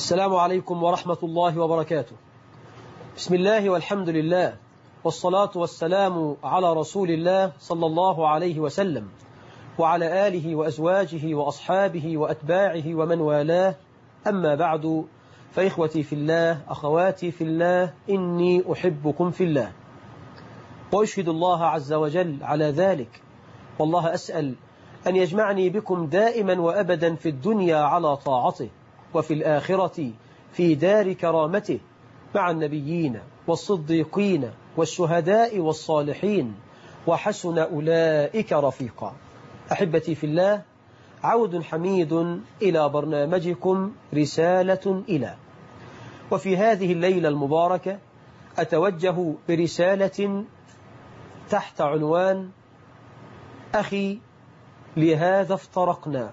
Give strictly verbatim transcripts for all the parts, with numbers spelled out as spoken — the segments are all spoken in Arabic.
السلام عليكم ورحمة الله وبركاته. بسم الله والحمد لله، والصلاة والسلام على رسول الله صلى الله عليه وسلم وعلى آله وأزواجه وأصحابه وأتباعه ومن والاه. أما بعد، فإخوتي في الله، أخواتي في الله، إني أحبكم في الله، وأشهد الله عز وجل على ذلك، والله أسأل أن يجمعني بكم دائما وأبدا في الدنيا على طاعته، وفي الآخرة في دار كرامته مع النبيين والصديقين والشهداء والصالحين، وحسن أولئك رفيقا. أحبتي في الله، عود حميد إلى برنامجكم رسالة إلى، وفي هذه الليلة المباركة أتوجه برسالة تحت عنوان أخي لهذا افترقنا،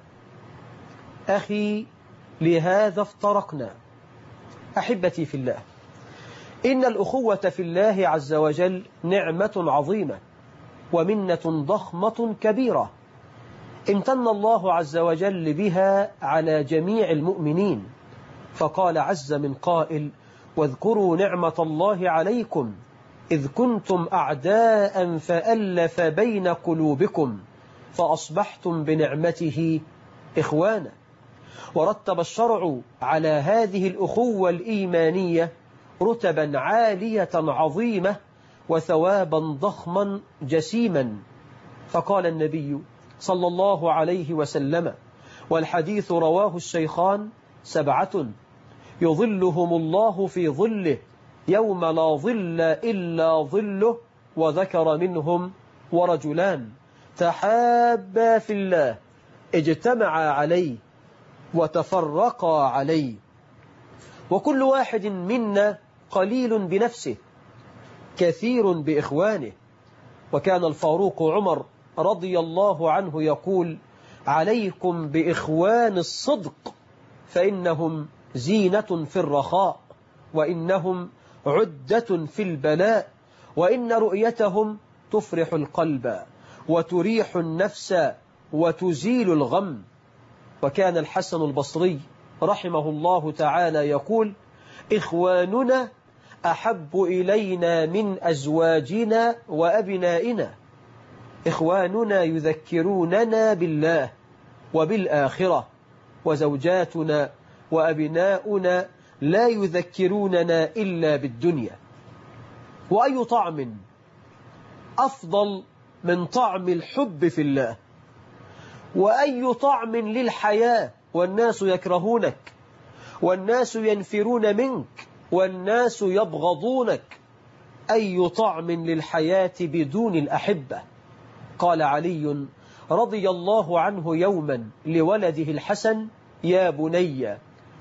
أخي لهذا افترقنا. أحبتي في الله، إن الأخوة في الله عز وجل نعمة عظيمة ومنة ضخمة كبيرة امتن الله عز وجل بها على جميع المؤمنين، فقال عز من قائل: واذكروا نعمة الله عليكم إذ كنتم أعداء فألف بين قلوبكم فأصبحتم بنعمته إخوانا. ورتب الشرع على هذه الأخوة الإيمانية رتبا عالية عظيمة وثوابا ضخما جسيما، فقال النبي صلى الله عليه وسلم، والحديث رواه الشيخان: سبعة يظلهم الله في ظله يوم لا ظل إلا ظله، وذكر منهم: ورجلان تحابا في الله اجتمعا عليه وتفرقا عليه، وكل واحد منا قليل بنفسه كثير بإخوانه. وكان الفاروق عمر رضي الله عنه يقول: عليكم بإخوان الصدق فإنهم زينة في الرخاء، وإنهم عدة في البلاء، وإن رؤيتهم تفرح القلب وتريح النفس وتزيل الغم. وكان الحسن البصري رحمه الله تعالى يقول: إخواننا أحب إلينا من أزواجنا وأبنائنا، إخواننا يذكروننا بالله وبالآخرة، وزوجاتنا وأبناؤنا لا يذكروننا إلا بالدنيا. وأي طعم أفضل من طعم الحب في الله؟ وأي طعم للحياة والناس يكرهونك، والناس ينفرون منك، والناس يبغضونك؟ أي طعم للحياة بدون الأحبة؟ قال علي رضي الله عنه يوما لولده الحسن: يا بني،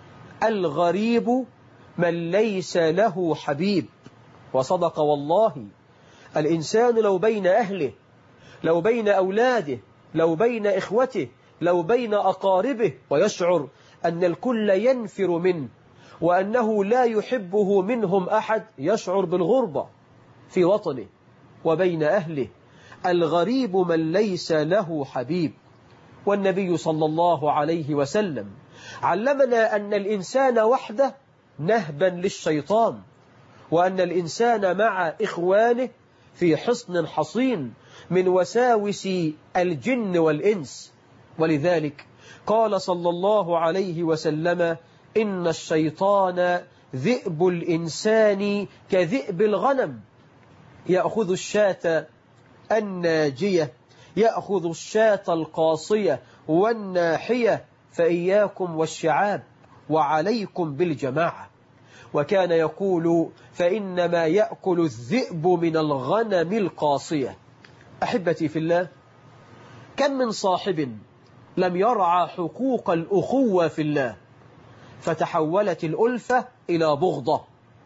الغريب من ليس له حبيب. وصدق والله. الإنسان لو بين أهله، لو بين أولاده، لو بين إخوته، لو بين أقاربه، ويشعر أن الكل ينفر منه وأنه لا يحبه منهم أحد، يشعر بالغربة في وطنه وبين أهله. الغريب من ليس له حبيب. والنبي صلى الله عليه وسلم علمنا أن الإنسان وحده نهبا للشيطان، وأن الإنسان مع إخوانه في حصن حصين من وساوس الجن والإنس. ولذلك قال صلى الله عليه وسلم: إن الشيطان ذئب الإنسان كذئب الغنم، يأخذ الشاة الناجية، يأخذ الشاة القاصية والناحية، فإياكم والشعاب وعليكم بالجماعة. وكان يقول: فإنما يأكل الذئب من الغنم القاصية. أحبتي في الله، كم من صاحب لم يرعى حقوق الأخوة في الله، فتحولت الألفة إلى بغضة،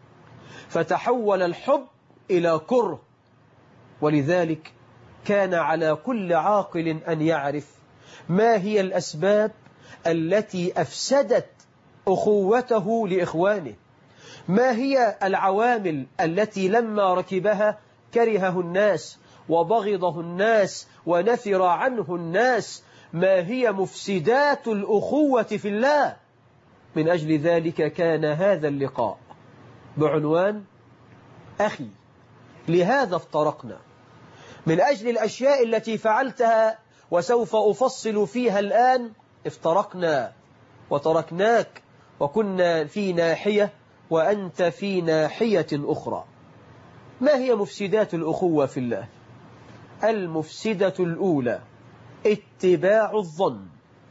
فتحول الحب إلى كره. ولذلك كان على كل عاقل أن يعرف ما هي الأسباب التي أفسدت أخوته لإخوانه، ما هي العوامل التي لما ركبها كرهه الناس وبغضه الناس ونفر عنه الناس، ما هي مفسدات الأخوة في الله. من أجل ذلك كان هذا اللقاء بعنوان أخي لهذا افترقنا، من أجل الأشياء التي فعلتها وسوف أفصل فيها الآن افترقنا وتركناك، وكنا في ناحية وأنت في ناحية أخرى. ما هي مفسدات الأخوة في الله؟ المفسدة الأولى اتباع الظن.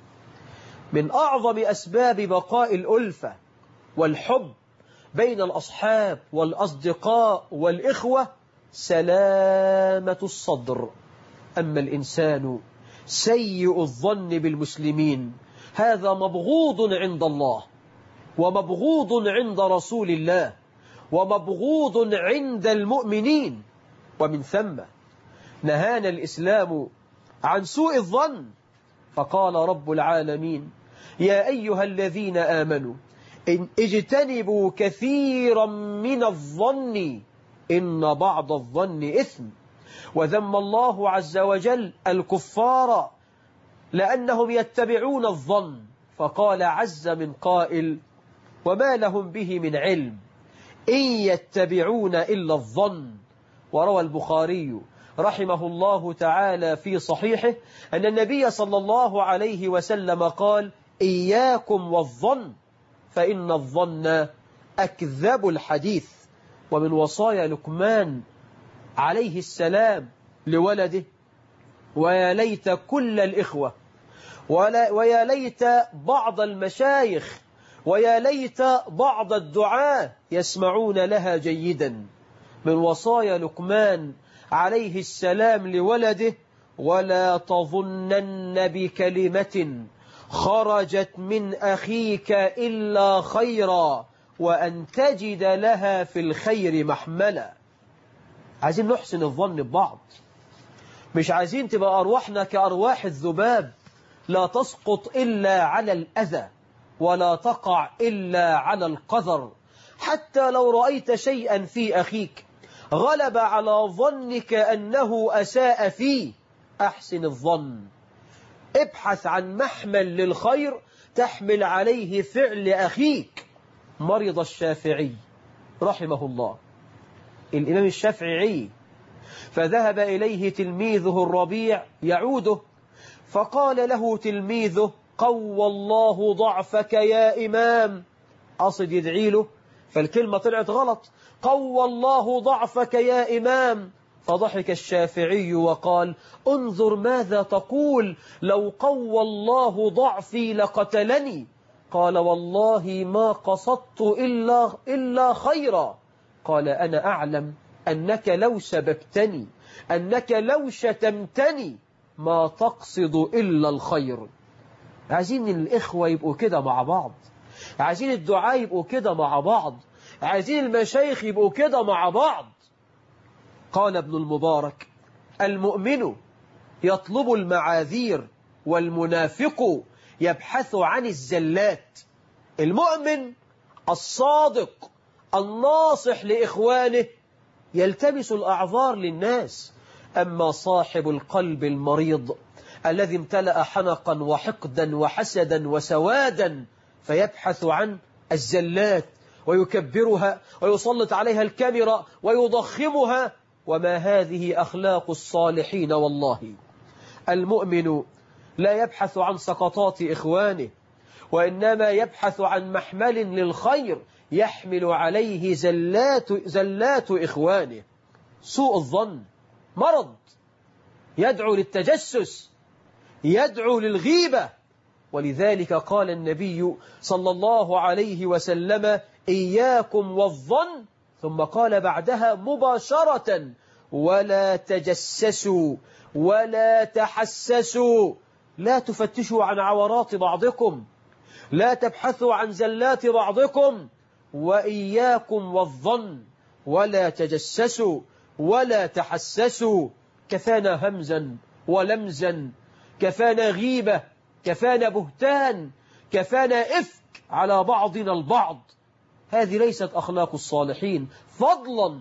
من أعظم أسباب بقاء الألفة والحب بين الأصحاب والأصدقاء والإخوة سلامة الصدر. أما الإنسان سيء الظن بالمسلمين هذا مبغوض عند الله، ومبغوض عند رسول الله، ومبغوض عند المؤمنين. ومن ثم نهانا الإسلام عن سوء الظن، فقال رب العالمين: يا أيها الذين آمنوا إن اجتنبوا كثيرا من الظن إن بعض الظن إثم. وذم الله عز وجل الكفار لأنهم يتبعون الظن، فقال عز من قائل: وما لهم به من علم إن يتبعون إلا الظن. وروى البخاري رحمه الله تعالى في صحيحه أن النبي صلى الله عليه وسلم قال: إياكم والظن فإن الظن أكذب الحديث. ومن وصايا لقمان عليه السلام لولده: ويا ليت كل الإخوة ويا ليت بعض المشايخ ويا ليت بعض الدعاة يسمعون لها جيدا. من وصايا لقمان عليه السلام لولده: ولا تظنن بكلمة خرجت من أخيك إلا خيرا وأن تجد لها في الخير محملا. عايزين نحسن الظن ببعض، مش عايزين تبقى أرواحنا كأرواح الذباب لا تسقط إلا على الأذى ولا تقع إلا على القذر. حتى لو رأيت شيئا في أخيك غلب على ظنك أنه أساء فيه أحسن الظن، ابحث عن محمل للخير تحمل عليه فعل أخيك. مرض الشافعي رحمه الله، الإمام الشافعي، فذهب إليه تلميذه الربيع يعوده، فقال له تلميذه: قوى الله ضعفك يا إمام. أصد يدعي له فالكلمة طلعت غلط: قوى الله ضعفك يا إمام. فضحك الشافعي وقال: انظر ماذا تقول، لو قوى الله ضعفي لقتلني. قال: والله ما قصدت إلا, إلا خيرا. قال: أنا أعلم أنك لو سببتني، أنك لو شتمتني ما تقصد إلا الخير. عايزين الإخوة يبقوا كده مع بعض، عايزين الدعاء يبقوا كده مع بعض، عايزين المشايخ يبقوا كده مع بعض. قال ابن المبارك: المؤمن يطلب المعاذير والمنافق يبحث عن الزلات. المؤمن الصادق الناصح لإخوانه يلتمس الأعذار للناس، أما صاحب القلب المريض الذي امتلأ حنقا وحقدا وحسدا وسوادا فيبحث عن الزلات ويكبرها ويسلط عليها الكاميرا ويضخمها، وما هذه أخلاق الصالحين والله. المؤمن لا يبحث عن سقطات إخوانه، وإنما يبحث عن محمل للخير يحمل عليه زلات, زلات إخوانه. سوء الظن مرض يدعو للتجسس، يدعو للغيبة، ولذلك قال النبي صلى الله عليه وسلم: إياكم والظن، ثم قال بعدها مباشرة: ولا تجسسوا ولا تحسسوا. لا تفتشوا عن عورات بعضكم، لا تبحثوا عن زلات بعضكم. وإياكم والظن ولا تجسسوا ولا تحسسوا. كفانا همزا ولمزا، كفانا غيبة، كفانا بهتان، كفانا إفك على بعضنا البعض. هذه ليست أخلاق الصالحين، فضلا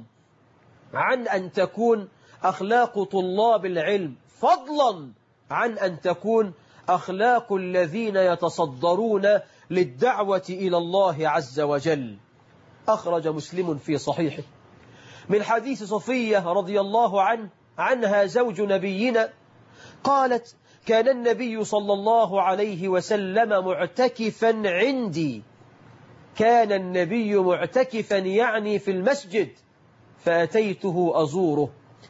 عن أن تكون أخلاق طلاب العلم، فضلا عن أن تكون أخلاق الذين يتصدرون للدعوة إلى الله عز وجل. أخرج مسلم في صحيحه من حديث صفية رضي الله عنه عنها زوج نبينا قالت: كان النبي صلى الله عليه وسلم معتكفا عندي. كان النبي معتكفا يعني في المسجد، فأتيته أزوره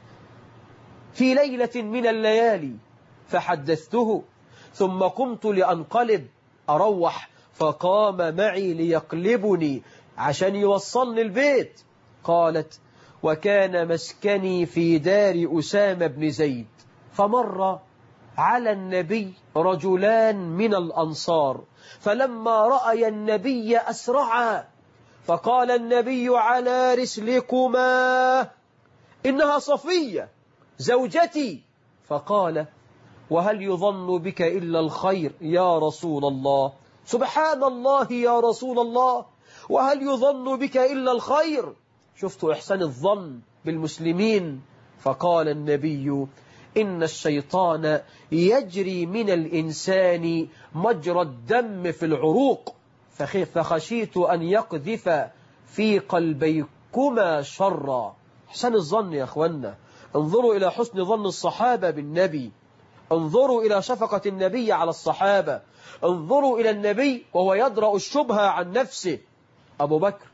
في ليلة من الليالي فحدثته، ثم قمت لأنقلب أروح، فقام معي ليقلبني عشان يوصلني البيت. قالت: وكان مسكني في دار أسامة بن زيد، فمر على النبي رجلان من الأنصار، فلما رأي النبي أسرعا، فقال النبي: على رسلكما، إنها صفية زوجتي. فقال: وهل يظن بك إلا الخير يا رسول الله؟ سبحان الله يا رسول الله، وهل يظن بك إلا الخير؟ شفت إحسان الظن بالمسلمين. فقال النبي: إن الشيطان يجري من الإنسان مجرى الدم في العروق، فخشيت أن يقذف في قلبيكما شرا. إحسان الظن يا أخوانا، انظروا إلى حسن ظن الصحابة بالنبي، انظروا إلى شفقة النبي على الصحابة، انظروا إلى النبي وهو يدرأ الشبهة عن نفسه. أبو بكر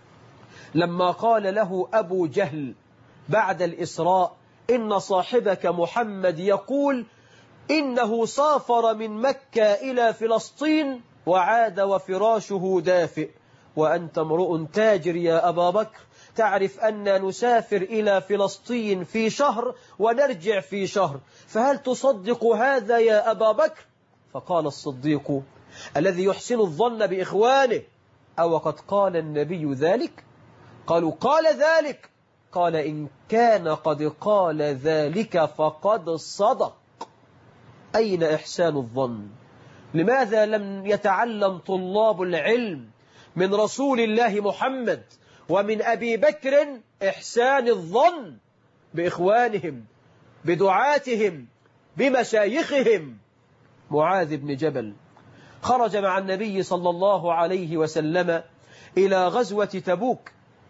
لما قال له أبو جهل بعد الإسراء: إن صاحبك محمد يقول إنه سافر من مكة إلى فلسطين وعاد وفراشه دافئ، وأنت امرؤ تاجر يا أبا بكر، تعرف أن نسافر إلى فلسطين في شهر ونرجع في شهر، فهل تصدق هذا يا أبا بكر؟ فقال الصديق الذي يحسن الظن بإخوانه: أو قد قال النبي ذلك؟ قالوا: قال ذلك. قال: إن كان قد قال ذلك فقد صدق. أين إحسان الظن؟ لماذا لم يتعلم طلاب العلم من رسول الله محمد ومن أبي بكر إحسان الظن بإخوانهم، بدعاتهم، بمشايخهم؟ معاذ بن جبل خرج مع النبي صلى الله عليه وسلم إلى غزوة تبوك،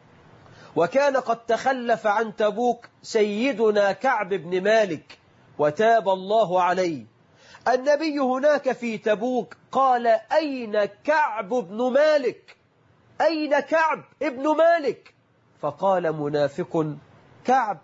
وكان قد تخلف عن تبوك سيدنا كعب بن مالك وتاب الله عليه. النبي هناك في تبوك قال: أين كعب بن مالك؟ أين كعب ابن مالك؟ فقال منافق: كعب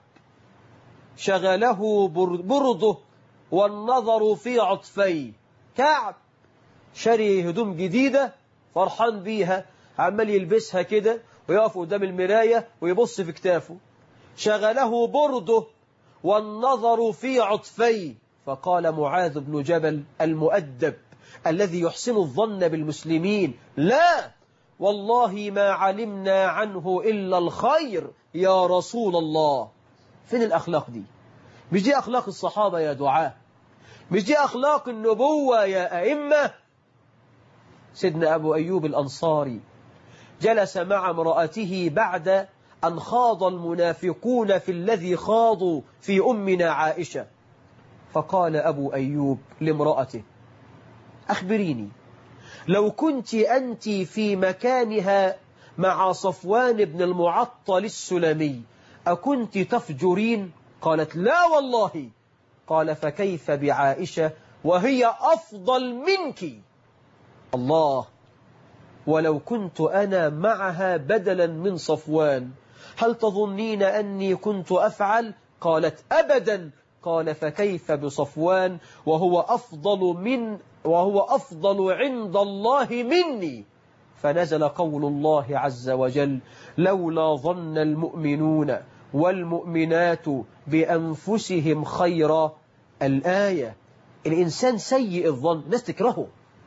شغله برده والنظر في عطفيه. كعب شري هدوم جديدة فرحان بيها، عمال يلبسها كده ويقف قدام المراية ويبص في كتافه. شغله برده والنظر في عطفيه. فقال معاذ بن جبل المؤدب الذي يحسن الظن بالمسلمين: لا والله ما علمنا عنه إلا الخير يا رسول الله. فين الأخلاق دي؟ مش دي أخلاق الصحابة يا دعاة؟ مش دي أخلاق النبوة يا أئمة؟ سيدنا أبو أيوب الأنصاري جلس مع امرأته بعد أن خاض المنافقون في الذي خاضوا في أمنا عائشة، فقال أبو أيوب لامرأته: أخبريني، لو كنت أنت في مكانها مع صفوان بن المعطل السلمي أكنت تفجرين؟ قالت: لا والله. قال: فكيف بعائشة وهي أفضل منك؟ الله، ولو كنت أنا معها بدلا من صفوان هل تظنين أني كنت أفعل؟ قالت: أبدا. قال: فكيف بصفوان وهو أفضل من وهو أفضل عند الله مني؟ فنزل قول الله عز وجل: لولا ظن المؤمنون والمؤمنات بأنفسهم خيرا. الآية. الإنسان سيء الظن ناس تكرهه.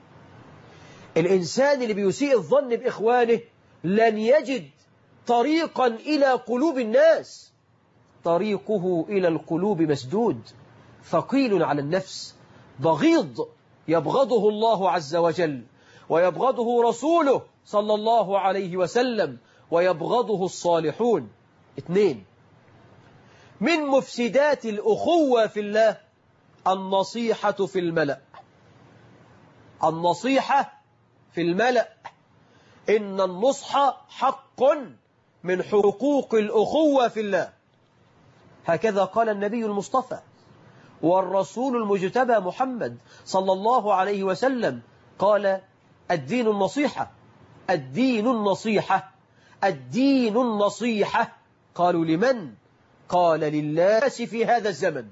الإنسان اللي بيسيء الظن بإخوانه لن يجد طريقا إلى قلوب الناس، طريقه إلى القلوب مسدود، ثقيل على النفس، بغيض يبغضه الله عز وجل ويبغضه رسوله صلى الله عليه وسلم ويبغضه الصالحون. اثنين، من مفسدات الأخوة في الله النصيحة في الملأ. النصيحة في الملأ إن النصح حق من حقوق الأخوة في الله. هكذا قال النبي المصطفى والرسول المجتبى محمد صلى الله عليه وسلم، قال الدين النصيحة، الدين النصيحة، الدين النصيحة. قالوا لمن؟ قال للناس في هذا الزمن.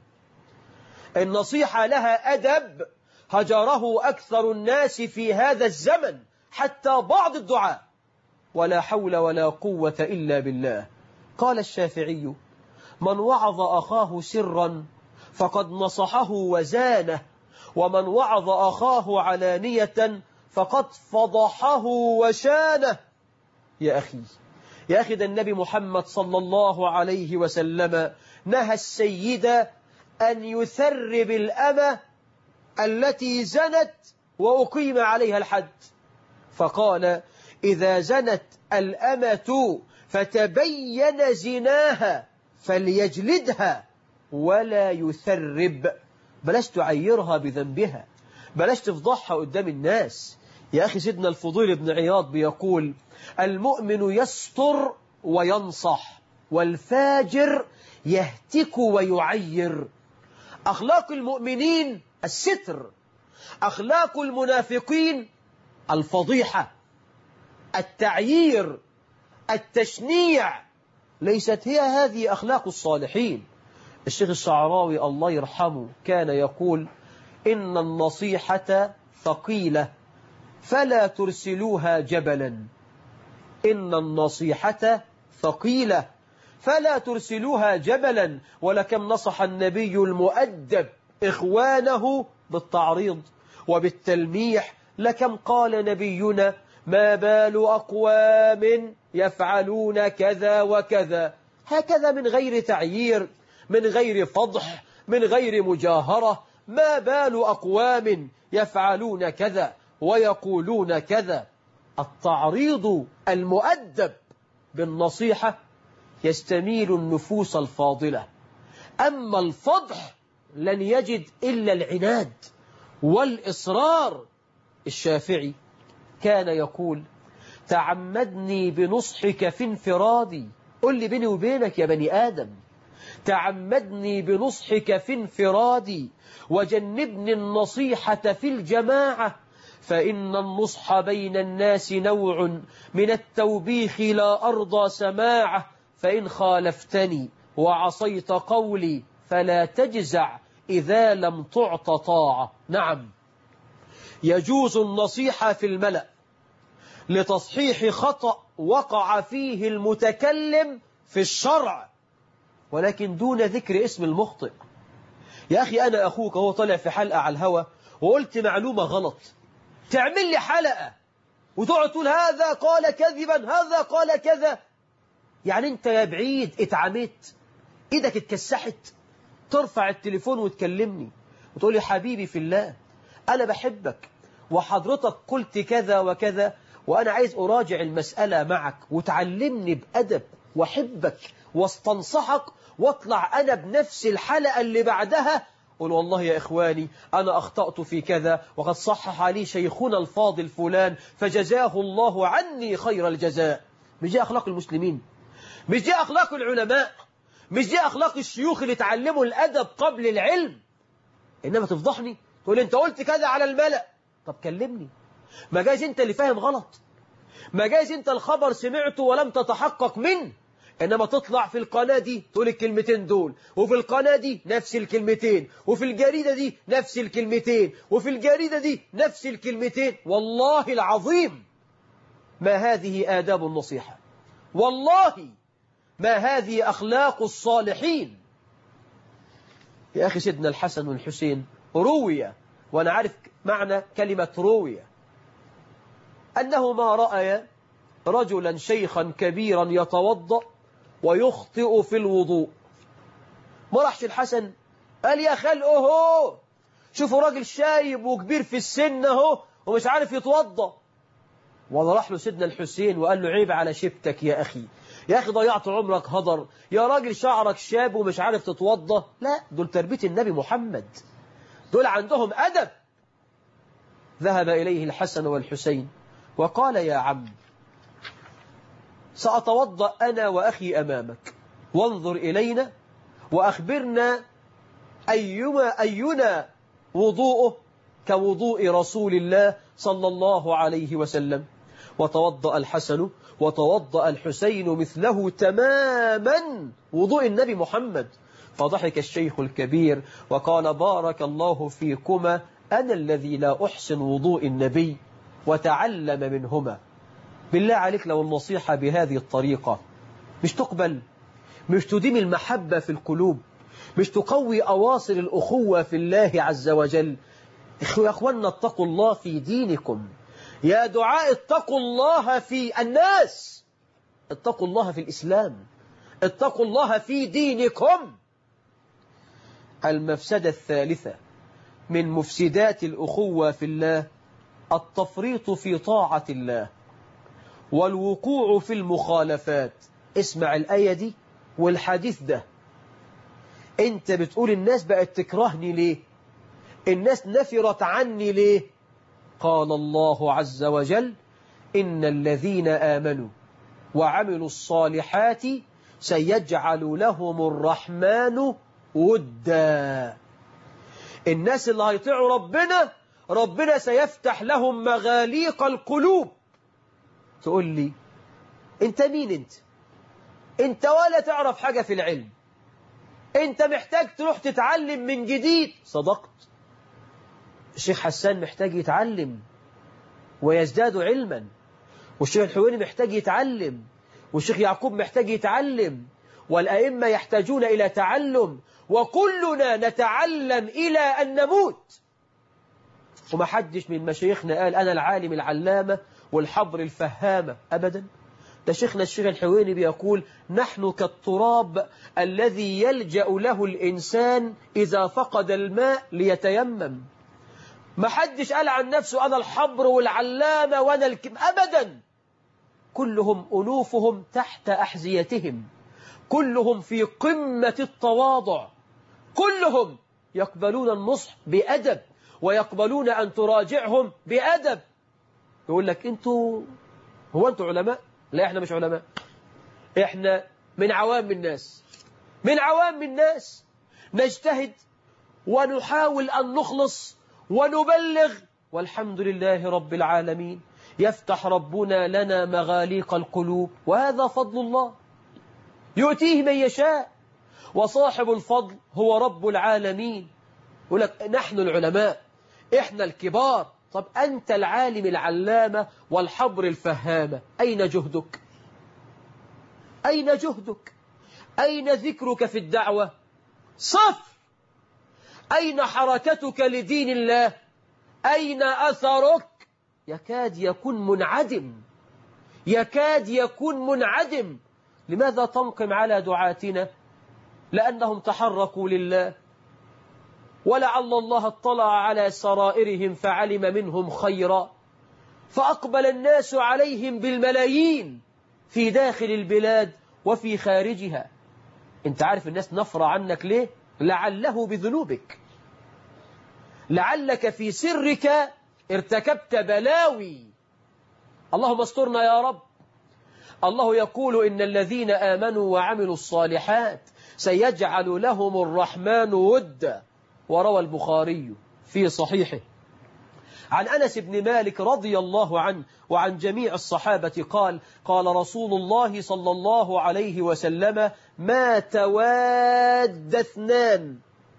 النصيحة لها أدب هجره أكثر الناس في هذا الزمن، حتى بعض الدعاء. ولا حول ولا قوة إلا بالله. قال الشافعي: من وعظ أخاه سرا فقد نصحه وزانه، ومن وعظ أخاه علانية فقد فضحه وشانه. يا أخي يا أخي ده النبي محمد صلى الله عليه وسلم نهى السيد أن يثرب الأمة التي زنت وأقيم عليها الحد، فقال: إذا زنت الأمة فتبين زناها فليجلدها ولا يثرب. بلاش تعيرها بذنبها، بلاش تفضحها قدام الناس. يا أخي سيدنا الفضيل بن عياض بيقول: المؤمن يستر وينصح، والفاجر يهتك ويعير. أخلاق المؤمنين الستر، أخلاق المنافقين الفضيحة، التعيير، التشنيع. ليست هي هذه أخلاق الصالحين. الشيخ الشعراوي الله يرحمه كان يقول: إن النصيحة ثقيلة فلا ترسلوها جبلا. إن النصيحة ثقيلة فلا ترسلوها جبلا. ولكم نصح النبي المؤدب إخوانه بالتعريض وبالتلميح. لكم قال نبينا: ما بال أقوام يفعلون كذا وكذا، هكذا من غير تعيير، من غير فضح، من غير مجاهرة. ما بال أقوام يفعلون كذا ويقولون كذا. التعريض المؤدب بالنصيحة يستميل النفوس الفاضلة، أما الفضح لن يجد إلا العناد والإصرار. الشافعي كان يقول: تعمدني بنصحك في انفرادي. قل لي بيني وبينك يا بني آدم، تعمدني بنصحك في انفرادي وجنبني النصيحة في الجماعة، فإن النصح بين الناس نوع من التوبيخ لا أرضى سماعه، فإن خالفتني وعصيت قولي فلا تجزع إذا لم تعط طاعة. نعم، يجوز النصيحة في الملأ لتصحيح خطأ وقع فيه المتكلم في الشرع، ولكن دون ذكر اسم المخطئ. يا أخي أنا أخوك هو طلع في حلقة على الهوى وقلت معلومة غلط، تعمل لي حلقة وتقعد تقول هذا قال كذبا، هذا قال كذا. يعني أنت يا بعيد اتعميت، إيدك اتكسحت، ترفع التليفون وتكلمني وتقول لي حبيبي في الله أنا بحبك وحضرتك قلت كذا وكذا، وأنا عايز أراجع المسألة معك وتعلمني بأدب وحبك واستنصحك، واطلع أنا بنفس الحلقة اللي بعدها قل والله يا إخواني أنا أخطأت في كذا وقد صحح لي شيخنا الفاضل فلان فجزاه الله عني خير الجزاء. مش دي أخلاق المسلمين؟ مش دي أخلاق العلماء؟ مش دي أخلاق الشيوخ اللي تعلموا الأدب قبل العلم؟ إنما تفضحني تقول أنت قلت كذا على الملأ. طب كلمني، ما جايز أنت اللي فاهم غلط، ما جايز أنت الخبر سمعته ولم تتحقق منه، إنما تطلع في القناة دي تقول الكلمتين دول، وفي القناة دي نفس الكلمتين، وفي الجريدة دي نفس الكلمتين، وفي الجريدة دي نفس الكلمتين. والله العظيم ما هذه آداب النصيحة، والله ما هذه أخلاق الصالحين. يا أخي سيدنا الحسن والحسين روية، وأنا عارف معنى كلمة روية، أنهما رأيا رجلا شيخا كبيرا يتوضأ ويخطئ في الوضوء. ما راحش الحسن قال يا خلق اهو شوفوا راجل شايب وكبير في السن اهو ومش عارف يتوضأ. ولا راح له سيدنا الحسين وقال له عيب على شبتك يا أخي، يا أخي ضيعت عمرك هدر، يا راجل شعرك شاب ومش عارف تتوضأ. لا، دول تربية النبي محمد، دول عندهم أدب. ذهب إليه الحسن والحسين وقال يا عم سأتوضأ أنا وأخي أمامك وانظر إلينا وأخبرنا أيما أينا وضوءه كوضوء رسول الله صلى الله عليه وسلم. وتوضأ الحسن وتوضأ الحسين مثله تماما وضوء النبي محمد. فضحك الشيخ الكبير وقال بارك الله فيكما، أنا الذي لا أحسن وضوء النبي، وتعلم منهما. بالله عليك لو النصيحة بهذه الطريقة مش تقبل، مش تديم المحبة في القلوب، مش تقوي أواصر الأخوة في الله عز وجل. يا أخوانا اتقوا الله في دينكم، يا دعاء اتقوا الله في الناس، اتقوا الله في الإسلام، اتقوا الله في دينكم. المفسدة الثالثة من مفسدات الأخوة في الله التفريط في طاعة الله والوقوع في المخالفات. اسمع الآية دي والحديث ده. انت بتقول الناس بقت تكرهني ليه؟ الناس نفرت عني ليه؟ قال الله عز وجل إن الذين آمنوا وعملوا الصالحات سيجعل لهم الرحمن ودا. الناس اللي هيطيعوا ربنا ربنا سيفتح لهم مغاليق القلوب. تقول لي انت مين؟ انت انت ولا تعرف حاجة في العلم، انت محتاج تروح تتعلم من جديد. صدقت، الشيخ حسان محتاج يتعلم ويزداد علما، والشيخ الحويني محتاج يتعلم، والشيخ يعقوب محتاج يتعلم، والأئمة يحتاجون إلى تعلم، وكلنا نتعلم إلى أن نموت. ومحدش من مشايخنا قال أنا العالم العلامة والحبر الفهامة أبدا. ده شيخنا الشيخ الحويني بيقول نحن كالتراب الذي يلجأ له الإنسان إذا فقد الماء ليتيمم. محدش قال عن نفسه أنا الحبر والعلامة وأنا الكم أبدا. كلهم أنوفهم تحت أحذيتهم، كلهم في قمة التواضع، كلهم يقبلون النصح بأدب ويقبلون أن تراجعهم بأدب. يقول لك أنتوا هو أنتوا علماء؟ لا احنا مش علماء، احنا من عوام الناس، من عوام الناس نجتهد ونحاول أن نخلص ونبلغ، والحمد لله رب العالمين يفتح ربنا لنا مغاليق القلوب، وهذا فضل الله يؤتيه من يشاء، وصاحب الفضل هو رب العالمين. يقول لك نحن العلماء، احنا الكبار. طب أنت العالم العلامة والحبر الفهامة، أين جهدك؟ أين جهدك؟ أين ذكرك في الدعوة؟ صفر. أين حركتك لدين الله؟ أين أثرك؟ يكاد يكون منعدم، يكاد يكون منعدم. لماذا تنقم على دعاتنا؟ لأنهم تحركوا لله، ولعل الله اطلع على سرائرهم فعلم منهم خيرا، فأقبل الناس عليهم بالملايين في داخل البلاد وفي خارجها. انت عارف الناس نفر عنك ليه؟ لعله بذنوبك، لعلك في سرك ارتكبت بلاوي. اللهم استرنا يا رب. الله يقول إن الذين آمنوا وعملوا الصالحات سيجعل لهم الرحمن ودا. وروى البخاري في صحيحه عن أنس بن مالك رضي الله عنه وعن جميع الصحابة قال قال رسول الله صلى الله عليه وسلم ما تواد اثنان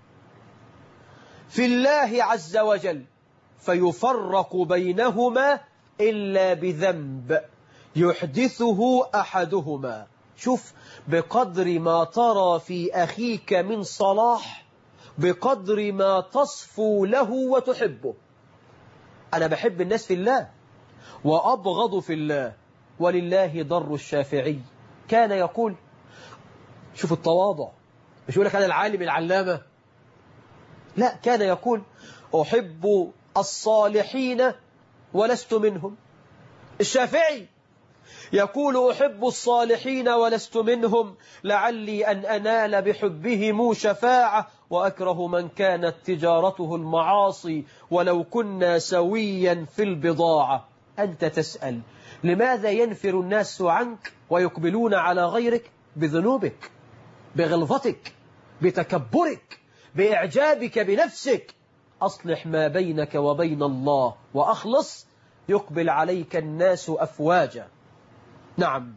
في الله عز وجل فيفرق بينهما إلا بذنب يحدثه أحدهما. شوف، بقدر ما ترى في أخيك من صلاح بقدر ما تصفو له وتحبه. أنا بحب الناس في الله وأبغض في الله، ولله ضر الشافعي كان يقول، شوف التواضع، مش يقول لك أنا العالم العلامة، لا، كان يقول أحب الصالحين ولست منهم. الشافعي يقول أحب الصالحين ولست منهم لعلي أن أنال بحبهم شفاعة، وأكره من كانت تجارته المعاصي ولو كنا سويا في البضاعة. أنت تسأل لماذا ينفر الناس عنك ويقبلون على غيرك؟ بذنوبك، بغلظتك، بتكبرك، بإعجابك بنفسك. أصلح ما بينك وبين الله وأخلص، يقبل عليك الناس أفواجا. نعم.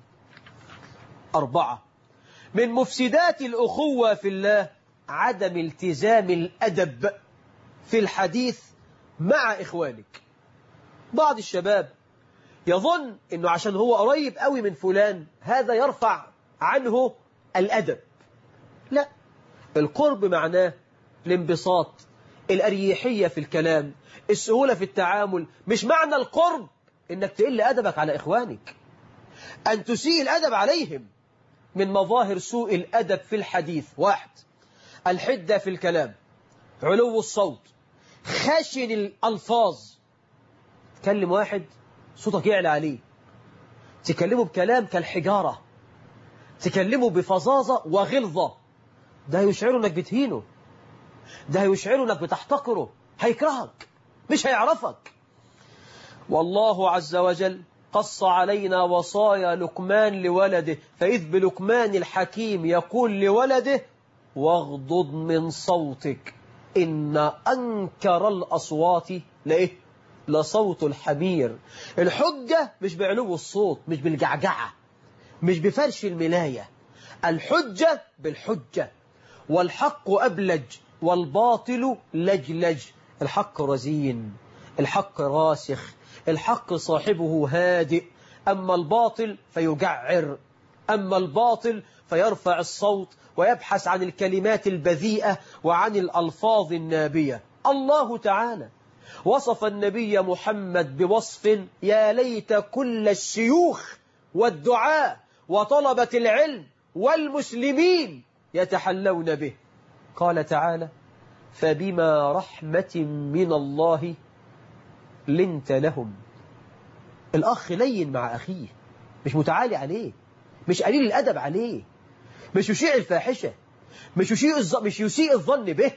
أربعة، من مفسدات الأخوة في الله عدم التزام الأدب في الحديث مع إخوانك. بعض الشباب يظن أنه عشان هو قريب قوي من فلان هذا يرفع عنه الأدب. لا، القرب معناه الانبساط، الأريحية في الكلام، السهولة في التعامل. مش معنى القرب أنك تقل أدبك على إخوانك، أن تسيء الأدب عليهم. من مظاهر سوء الأدب في الحديث: واحد، الحدة في الكلام، علو الصوت، خشن الألفاظ. تكلم واحد صوتك يعلى عليه، تكلمه بكلام كالحجارة، تكلمه بفظاظة وغلظة، ده يشعر انك بتهينه، ده يشعر انك بتحتقره، هيكرهك، مش هيعرفك. والله عز وجل قص علينا وصايا لقمان لولده، فإذ بلقمان الحكيم يقول لولده: واغضض من صوتك إن أنكر الأصوات لإيه؟ لصوت الحمير. الحجة مش بعلو الصوت، مش بالجعجعة، مش بفرش الملاية. الحجة بالحجة. والحق أبلج والباطل لجلج. الحق رزين، الحق راسخ، الحق صاحبه هادئ. أما الباطل فيجعر، أما الباطل فيرفع الصوت ويبحث عن الكلمات البذيئة وعن الألفاظ النابية. الله تعالى وصف النبي محمد بوصف يا ليت كل الشيوخ والدعاء وطلبة العلم والمسلمين يتحلون به. قال تعالى: فبما رحمة من الله لنت لهم. الأخ لين مع أخيه، مش متعالي عليه، مش قليل الأدب عليه، مش يشيع الفاحشة، مش يسيء الظن مش يسيء الظن به.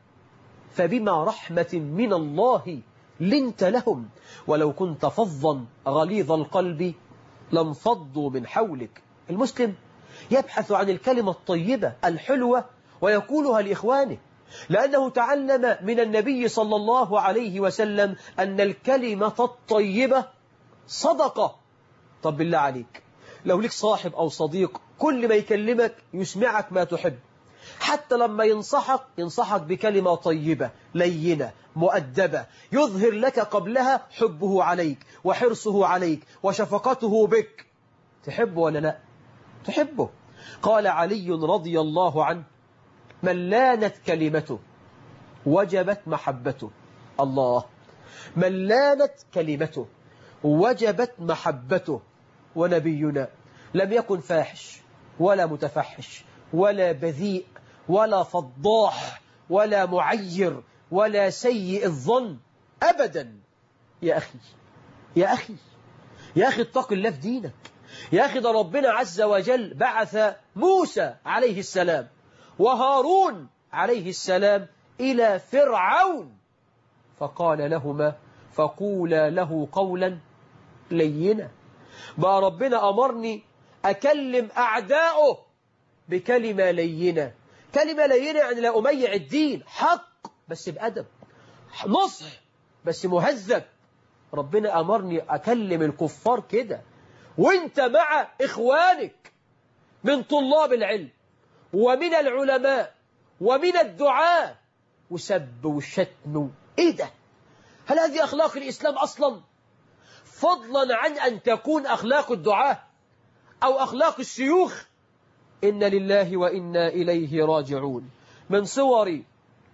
فبما رحمة من الله لنت لهم ولو كنت فظا غليظ القلب لانفضوا من حولك. المسلم يبحث عن الكلمة الطيبة الحلوة ويقولها لإخوانه، لأنه تعلم من النبي صلى الله عليه وسلم أن الكلمة الطيبة صدقة. طب بالله عليك، لو لك صاحب أو صديق كل ما يكلمك يسمعك ما تحب، حتى لما ينصحك ينصحك بكلمة طيبة لينة مؤدبة، يظهر لك قبلها حبه عليك وحرصه عليك وشفقته بك، تحبه ولا لا؟ تحبه. قال علي رضي الله عنه: من لانت كلمته وجبت محبته. الله، من لانت كلمته وجبت محبته. ونبينا لم يكن فاحش ولا متفحش ولا بذيء ولا فضاح ولا معير ولا سيء الظن أبدا. يا أخي يا أخي يا أخي اتق الله في دينك. يا أخي ده ربنا عز وجل بعث موسى عليه السلام وهارون عليه السلام إلى فرعون، فقال لهما: فقولا له قولا لينا. بقى ربنا أمرني أكلم أعداؤه بكلمة لينة. كلمة لينة يعني لا أميع الدين، حق بس بأدب، نصح بس مهذب. ربنا أمرني أكلم الكفار كده. وانت مع إخوانك من طلاب العلم ومن العلماء ومن الدعاة وسب وشتم، إيه ده؟ هل هذه أخلاق الإسلام أصلا؟ فضلا عن أن تكون أخلاق الدعاة أو أخلاق الشيوخ. إن لله وإنا إليه راجعون. من صور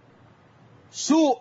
سوء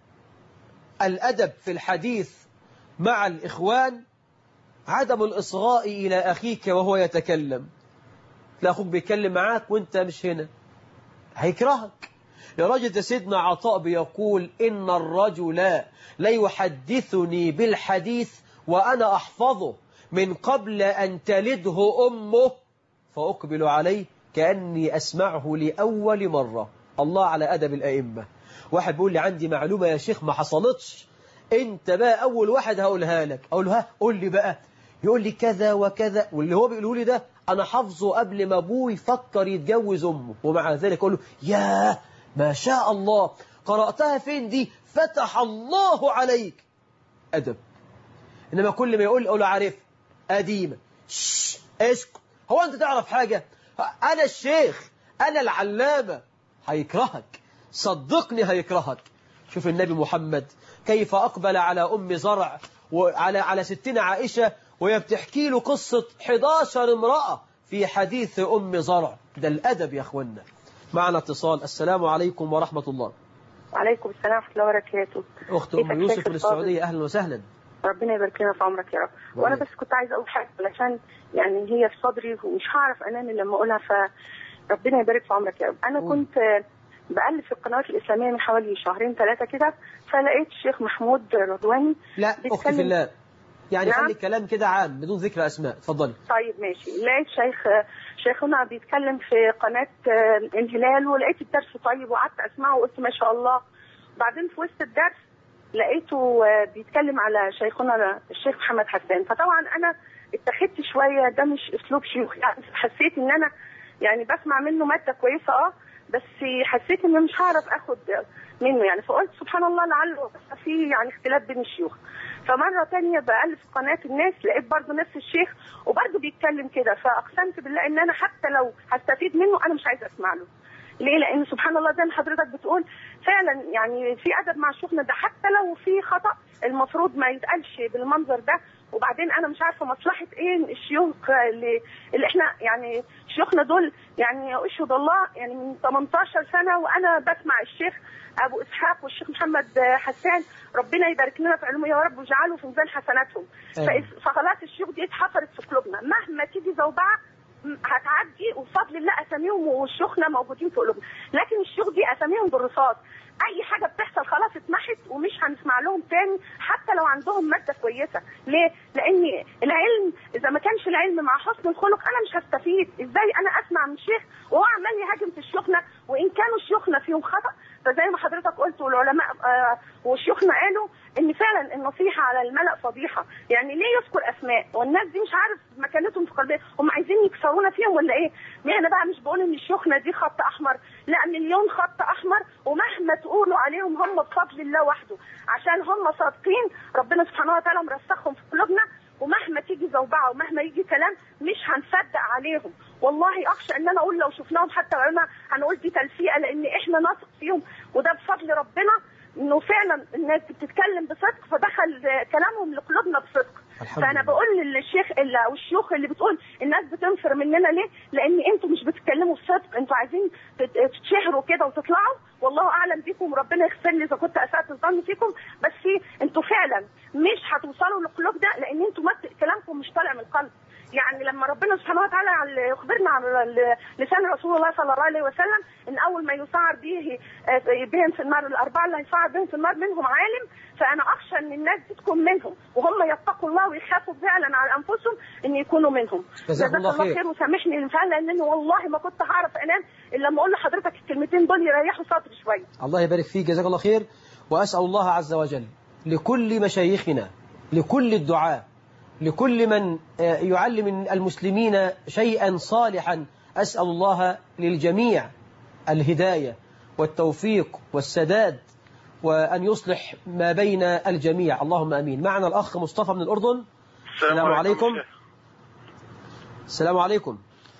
الأدب في الحديث مع الإخوان عدم الإصغاء إلى أخيك وهو يتكلم. لا، أخوك بيتكلم معاك وانت مش هنا، هيكرهك. يا راجل، سيدنا عطاء بيقول: إن الرجل لا يحدثني بالحديث وأنا أحفظه من قبل أن تلده أمه فأقبل عليه كأني أسمعه لأول مرة. الله على أدب الأئمة. واحد بيقول لي: عندي معلومة يا شيخ ما حصلتش، انت بقى اول واحد هقولها لك. اقول له ها قول لي بقى. يقول لي كذا وكذا، واللي هو بيقوله لي ده انا حافظه قبل ما ابوه يفكر يتجوز امه، ومع ذلك اقول له ياه ما شاء الله قرأتها فين دي؟ فتح الله عليك. ادب. انما كل ما يقول اقول له عارف قديمه. شش اسكت، هو انت تعرف حاجه؟ انا الشيخ، انا العلامه. هيكرهك، صدقني هيكرهك. شوف النبي محمد كيف أقبل على أم زرع وعلى على ستنا عائشة وهي بتحكي له قصة حداشر امرأة في حديث أم زرع. ده الأدب يا أخوانا. معنا اتصال. السلام عليكم ورحمة الله. وعليكم السلام ورحمة الله وبركاته. أخت أم يوسف من السعودية، أهلا وسهلا. ربنا يبارك لنا في عمرك يا رب. وأنا بس كنت عايزة أقول حاجة علشان يعني هي في صدري ومش هعرف أنام لما أقولها، فربنا يبارك في عمرك يا رب. أنا قول. كنت بقلب في القنوات الإسلامية من حوالي شهرين ثلاثة كده، فلقيت الشيخ محمود رضواني. لا أختي في الله، يعني نعم؟ خلي الكلام كده عام بدون ذكر أسماء. اتفضلي. طيب ماشي. لقيت شيخ شيخنا بيتكلم في قناة الهلال، ولقيت الدرس طيب وقعدت أسمعه وقلت ما شاء الله. بعدين في وسط الدرس لقيته بيتكلم على شيخنا الشيخ محمد حسان، فطبعا أنا اتخذت شوية ده مش أسلوب شيوخ، يعني حسيت إن أنا يعني بسمع منه مادة كويسة اه بس حسيت إن مش هعرف أخد منه يعني، فقلت سبحان الله لعله في يعني اختلاف بين الشيوخ. فمرة تانية بقلب في قناة الناس لقيت برضه نفس الشيخ وبرضه بيتكلم كده، فأقسمت بالله إن أنا حتى لو هستفيد منه أنا مش عايزة أسمع له. ليه؟ لأن سبحان الله زي ما حضرتك بتقول فعلا يعني في أدب مع شيوخنا، ده حتى لو في خطأ المفروض ما يتقالش بالمنظر ده. وبعدين أنا مش عارفة مصلحة إيه الشيوخ اللي, اللي إحنا يعني شيوخنا دول، يعني أشهد الله يعني من ثمانية عشر سنة وأنا بسمع الشيخ أبو إسحاق والشيخ محمد حسان، ربنا يبارك لنا في علمه يا رب ويجعله في ميزان حسناتهم. فخلاص الشيوخ دي اتحفرت في قلوبنا، مهما تيجي زوبعة هتعدي وبفضل الله أساميهم وشيوخنا موجودين في قلوبنا، لكن الشيوخ دي أساميهم بالرصاص. أي حاجة بتحصل خلاص اتمحت ومش هنسمع لهم تاني حتى لو عندهم مادة كويسة. ليه؟ لأن العلم إذا ما كانش العلم مع حسن الخلق أنا مش هستفيد. إزاي أنا أسمع من شيخ وهو عمال يهاجم في شيوخنا، وإن كانوا شيوخنا فيهم خطأ فزي ما حضرتك قلت والعلماء آه وشيوخنا قالوا ان فعلا النصيحه على الملأ فضيحه، يعني ليه يذكر اسماء والناس دي مش عارف مكانتهم في قلبهم، هم عايزين يكسرونا فيهم ولا ايه؟ انا بقى مش بقول ان شيوخنا دي خط احمر، لا مليون خط احمر، ومهما تقولوا عليهم هم بفضل الله وحده عشان هم صادقين ربنا سبحانه وتعالى مرسخهم في قلوبنا، ومهما تيجي زوبعه ومهما يجي كلام مش هنصدق عليهم. والله اخشى ان انا اقول لو شفناهم حتى العلماء هنقول دي تلفيقه، لان احنا نثق فيهم وده بفضل ربنا انه فعلا الناس بتتكلم بصدق فدخل كلامهم لقلوبنا بصدق. فانا بقول للشيخ او الشيوخ اللي بتقول الناس بتنفر مننا ليه؟ لان انتوا مش بتتكلموا بصدق، انتوا عايزين تتشهروا كده وتطلعوا، والله اعلم بيكم وربنا يغفر لي اذا كنت اسأت الظن فيكم، بس انتوا فعلا مش هتوصلوا للقلوب ده لان انتوا كلامكم مش طالع من القلب. يعني لما ربنا سبحانه وتعالى يخبرنا عن لسان رسول الله صلى الله عليه وسلم ان اول ما يسعر به بهم في النار الاربعه اللي هيسعر بهم في النار منهم عالم، فانا اخشى ان الناس دي تكون منهم وهم يتقوا الله ويخافوا فعلا على انفسهم ان يكونوا منهم. جزاك الله خير وسامحني فعلا لانه والله ما كنت هعرف انام الا لما اقول لحضرتك الكلمتين دول يريحوا صدري شويه. الله يبارك فيك، جزاك الله خير. واسال الله عز وجل لكل مشايخنا، لكل الدعاة، لكل من يعلم المسلمين شيئا صالحا، أسأل الله للجميع الهداية والتوفيق والسداد وأن يصلح ما بين الجميع، اللهم أمين. معنا الأخ مصطفى من الأردن. السلام عليكم. السلام عليكم.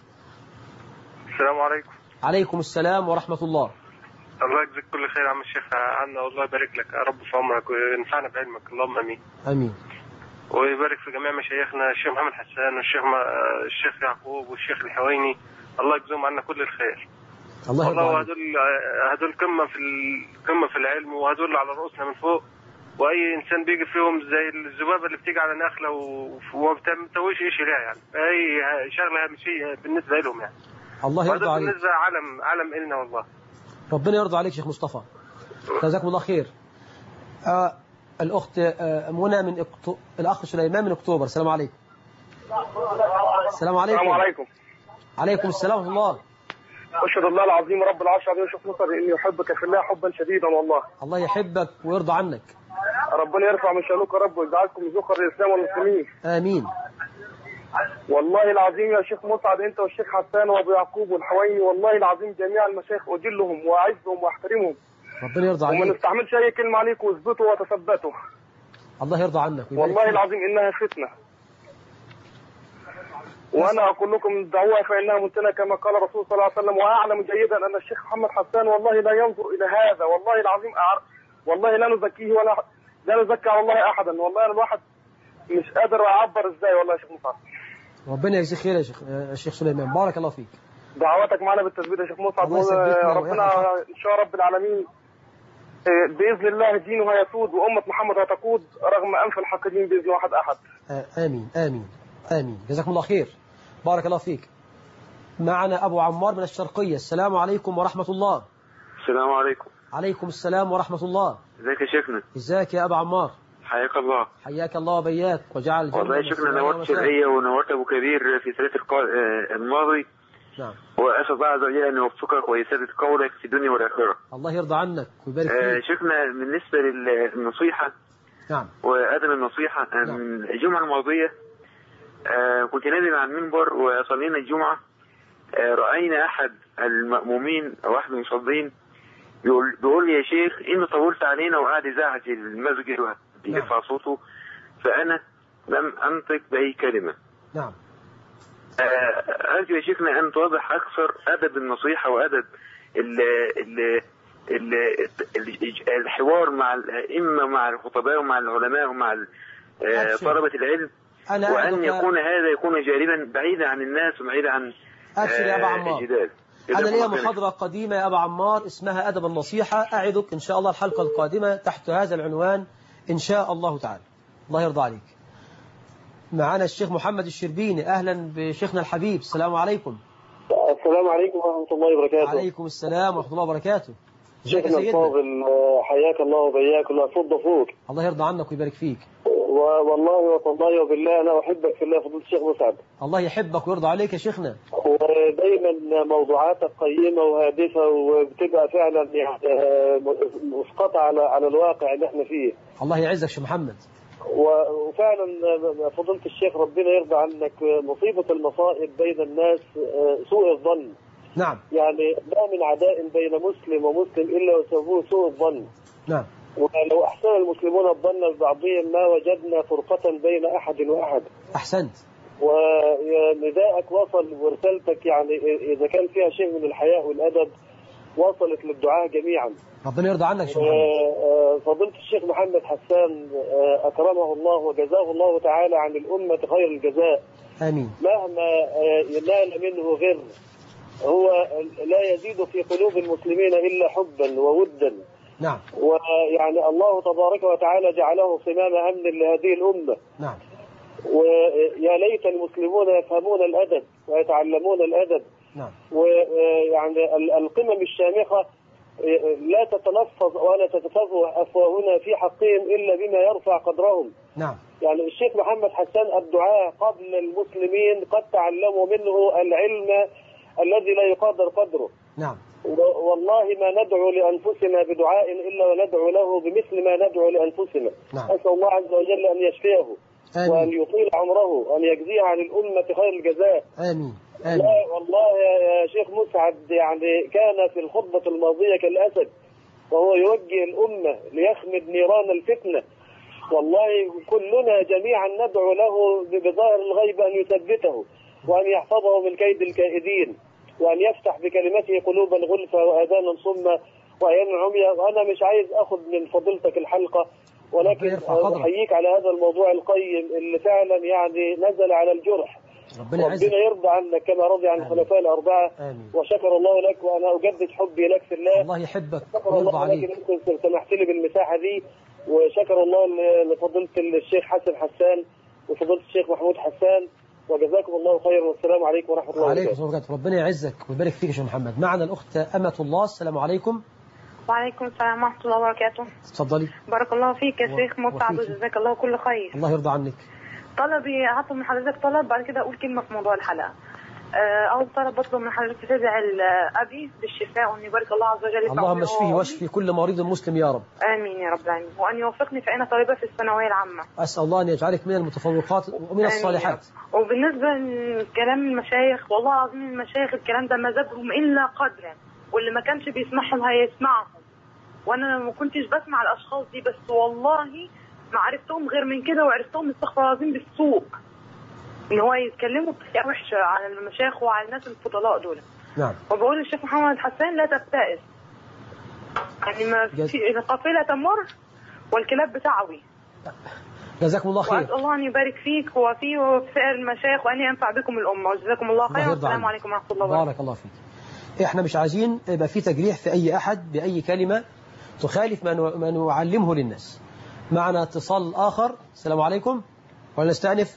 السلام عليكم. عليكم السلام ورحمة الله. الله يجزيك كل خير يا عم الشيخ عنا، والله يبارك لك يا رب في عمرك وينفعنا بعلمك، اللهم امين. امين. ويبارك في جميع مشايخنا الشيخ محمد حسان والشيخ ما... الشيخ يعقوب والشيخ الحويني، الله يجزيهم عنا كل الخير. الله يرضى عليك. هذول هذول قمه في القمه في العلم، وهذول على رؤوسنا من فوق، واي انسان بيجي فيهم زي الذبابه اللي بتيجي على نخله وما بتسويش شيء لها، يعني اي شغله هامشيه بالنسبه لهم يعني. الله يرضى عليك. بالنسبه علم علم النا والله. ربنا يرضى عليك شيخ مصطفى، جزاكم الله خير. آه الأخت آه منى من اكتو... الأخ سليمان من أكتوبر. السلام عليكم. السلام عليكم. السلام عليكم. عليكم السلام ورحمة الله. أشهد الله العظيم رب العرش العظيم شيخ مصر إني أحبك في الله حبا شديدا والله. الله يحبك ويرضى عنك. ربنا يرفع من شأنكم يا رب ويجعلكم ذخر الإسلام والمسلمين. آمين. والله العظيم يا شيخ مسعد، أنت والشيخ حسان وأبو يعقوب والحويني، والله العظيم جميع المشايخ أجلهم وأعزهم وأحترمهم. ربنا يرضى عليك. وما نستعملش أي كلمة عليكم، واثبتوا وتثبتوا. الله يرضى عنك. والله العظيم إنها فتنة. وأنا أقول لكم دعوها فإنها منتنة كما قال الرسول صلى الله عليه وسلم. وأعلم جيدا أن الشيخ محمد حسان والله لا ينظر إلى هذا، والله العظيم أعرف. والله لا نزكيه ولا لا نزكي على الله أحدا. والله أنا الواحد مش قادر أعبر إزاي. والله يا شيخ مصعب ربنا يجزيك خير يا شيخ يا شيخ سليمان، بارك الله فيك. دعواتك معنا بالتثبيت يا شيخ مصعب، وربنا إن شاء رب العالمين بإذن الله دينه هيسود وأمة محمد هتقود رغم أنف الحاقدين بإذن واحد أحد. آمين آمين آمين. جزاكم الله خير، بارك الله فيك. معنا أبو عمار من الشرقية. السلام عليكم ورحمة الله. السلام عليكم. عليكم السلام ورحمة الله. ازيك يا شيخنا؟ ازيك يا أبو عمار؟ حياك الله. حياك الله وبياك وجعل. والله يا شيخنا نورت شرقية ونورت أبو كبير في ثلاث الماضي. نعم. وأسأل الله عز وجل أن يوفقك ويسدد قولك في الدنيا والآخرة. الله يرضى عنك ويبارك فيك. آه شيخنا بالنسبة للنصيحة. نعم. وأدم النصيحة. نعم. من الجمعة الماضية آه كنت نازل على المنبر وصلينا الجمعة. آه رأينا أحد المأمومين أو أحد المصلين بيقول, بيقول لي يا شيخ إنه طولت علينا وقاعد يزعج المسجد وبيرفع نعم. صوته، فأنا لم أنطق بأي كلمة. نعم. أرجو يا شيخنا أن توضح أكثر أدب النصيحة وأدب ال ال ال الحوار مع الأئمة مع الخطباء ومع العلماء ومع طلبة العلم، وأن يكون هذا يكون جانبا بعيدا عن الناس وبعيدا عن أبشر يا أبا عمار. الجدال. أنا ليا محاضرة قديمة يا أبا عمار اسمها أدب النصيحة، أعدك إن شاء الله الحلقة القادمة تحت هذا العنوان إن شاء الله تعالى. الله يرضى عليك. معنا الشيخ محمد الشربيني. أهلا بشيخنا الحبيب. السلام عليكم. السلام عليكم ورحمة الله وبركاته. عليكم السلام ورحمة الله وبركاته. شيخنا الفاضل حياك الله وبياك الله يفض فوق. الله يرضى عنك ويبارك فيك. والله وطلعي وبالله أنا أحبك في الله فضيلة الشيخ مسعد. الله يحبك ويرضى عليك يا شيخنا. ودايما موضوعاتك قيمة وهادفة وبتبقى فعلا يعني مسقطة على على الواقع اللي احنا فيه. الله يعزك شيخ محمد. وفعلا فضيلة الشيخ ربنا يرضى عنك، مصيبة المصائب بين الناس سوء الظن. نعم. يعني ما من عداء بين مسلم ومسلم إلا وسببه سوء الظن. نعم. ولو أحسن المسلمون الظن ببعضهم ما وجدنا فرقة بين أحد وأحد. أحسنت. ونداءك وصل ورسالتك يعني إذا كان فيها شيء من الحياء والأدب وصلت للدعاء جميعا. ربنا يرضى عنك شيخ محمد. فضيلة الشيخ محمد حسان أكرمه الله وجزاه الله تعالى عن الأمة خير الجزاء. آمين. مهما ينال منه غير هو لا يزيد في قلوب المسلمين إلا حبا وودا. نعم. ويعني الله تبارك وتعالى جعله صمام أمن لهذه الأمة. نعم. ويا ليت المسلمون يفهمون الأدب ويتعلمون الأدب. نعم. ويعني القمم الشامخة لا تتلفظ ولا تتفوه أفواهنا في حقهم إلا بما يرفع قدرهم. نعم. يعني الشيخ محمد حسان الدعاء قبل المسلمين قد تعلموا منه العلم الذي لا يقدر قدره. نعم. والله ما ندعو لأنفسنا بدعاء إلا وندعو له بمثل ما ندعو لأنفسنا. نعم. أسأل الله عز وجل أن يشفيه. آمين. وأن يطيل عمره وأن يجزيه عن الأمة خير الجزاء. آمين. آمين. والله يا شيخ مسعد يعني كان في الخطبة الماضية كالأسد وهو يوجه الأمة ليخمد نيران الفتنة. والله كلنا جميعا ندعو له بظاهر الغيب أن يثبته وأن يحفظه من كيد الكائدين وأن يفتح بكلمته قلوبا غلفة وآذانا صمة وعيانا عميا. وأنا مش عايز أخذ من فضيلتك الحلقة، ولكن أحييك على هذا الموضوع القيم اللي فعلا يعني نزل على الجرح. ربنا, ربنا يرضى عنك كما رضي عن الخلفاء الأربعة. آمين. وشكر الله لك وأنا أجدد حبي لك في الله. الله يحبك ويرضى عليك. أنت سمحت لي بالمساحة دي، وشكر الله لفضيلة الشيخ حسن حسان وفضيلة الشيخ محمود حسان، وجزاكم الله خيرا والسلام عليكم ورحمة الله وبركاته. وعليكم السلام. ربنا يعزك ويبارك فيك يا شيخ محمد. معنا الأخت أمة الله. السلام عليكم. وعليكم السلام ورحمة الله وبركاته. تفضلي. بارك الله فيك يا شيخ مسعد وجزاك الله كل خير. الله يرضى عنك. طلبي هطلب من حضرتك طلب بعد كده أقول كلمة في موضوع الحلقة. أول طلب بطلب من حضرتك تدعي أبي بالشفاء وأن يبارك الله عز وجل. اللهم اشفيه واشفي كل مريض مسلم يا رب. آمين يا رب العالمين. وأن يوفقني فأنا طالبة في الثانوية العامة. أسأل الله أن يجعلك من المتفوقات ومن الصالحات. وبالنسبة لكلام المشايخ والله العظيم المشايخ الكلام ده ما زادهم إلا قدرا، واللي ما كانش بيسمعهم هيسمعهم، وأنا ما كنتش بسمع الأشخاص دي، بس والله ما عرفتهم غير من كده، وعرفتهم استغفر الله العظيم بالسوق، ان هو يتكلموا بطريقه وحشه على المشايخ وعلى الناس الفضلاء دول. نعم. وبقول للشيخ محمد حسان لا تبتئس، يعني ما في القافله تمر والكلاب بتعوي. جزاكم الله خير. واسال الله ان يبارك فيك وفي وفي سائر المشايخ وان ينفع بكم الامه، وجزاكم الله خيرا والسلام عليكم ورحمه الله وبركاته. بارك الله فيك. احنا مش عايزين يبقى في تجريح في اي احد باي كلمه تخالف ما نعلمه للناس. معنا اتصال اخر. السلام عليكم. ولا نستأنف؟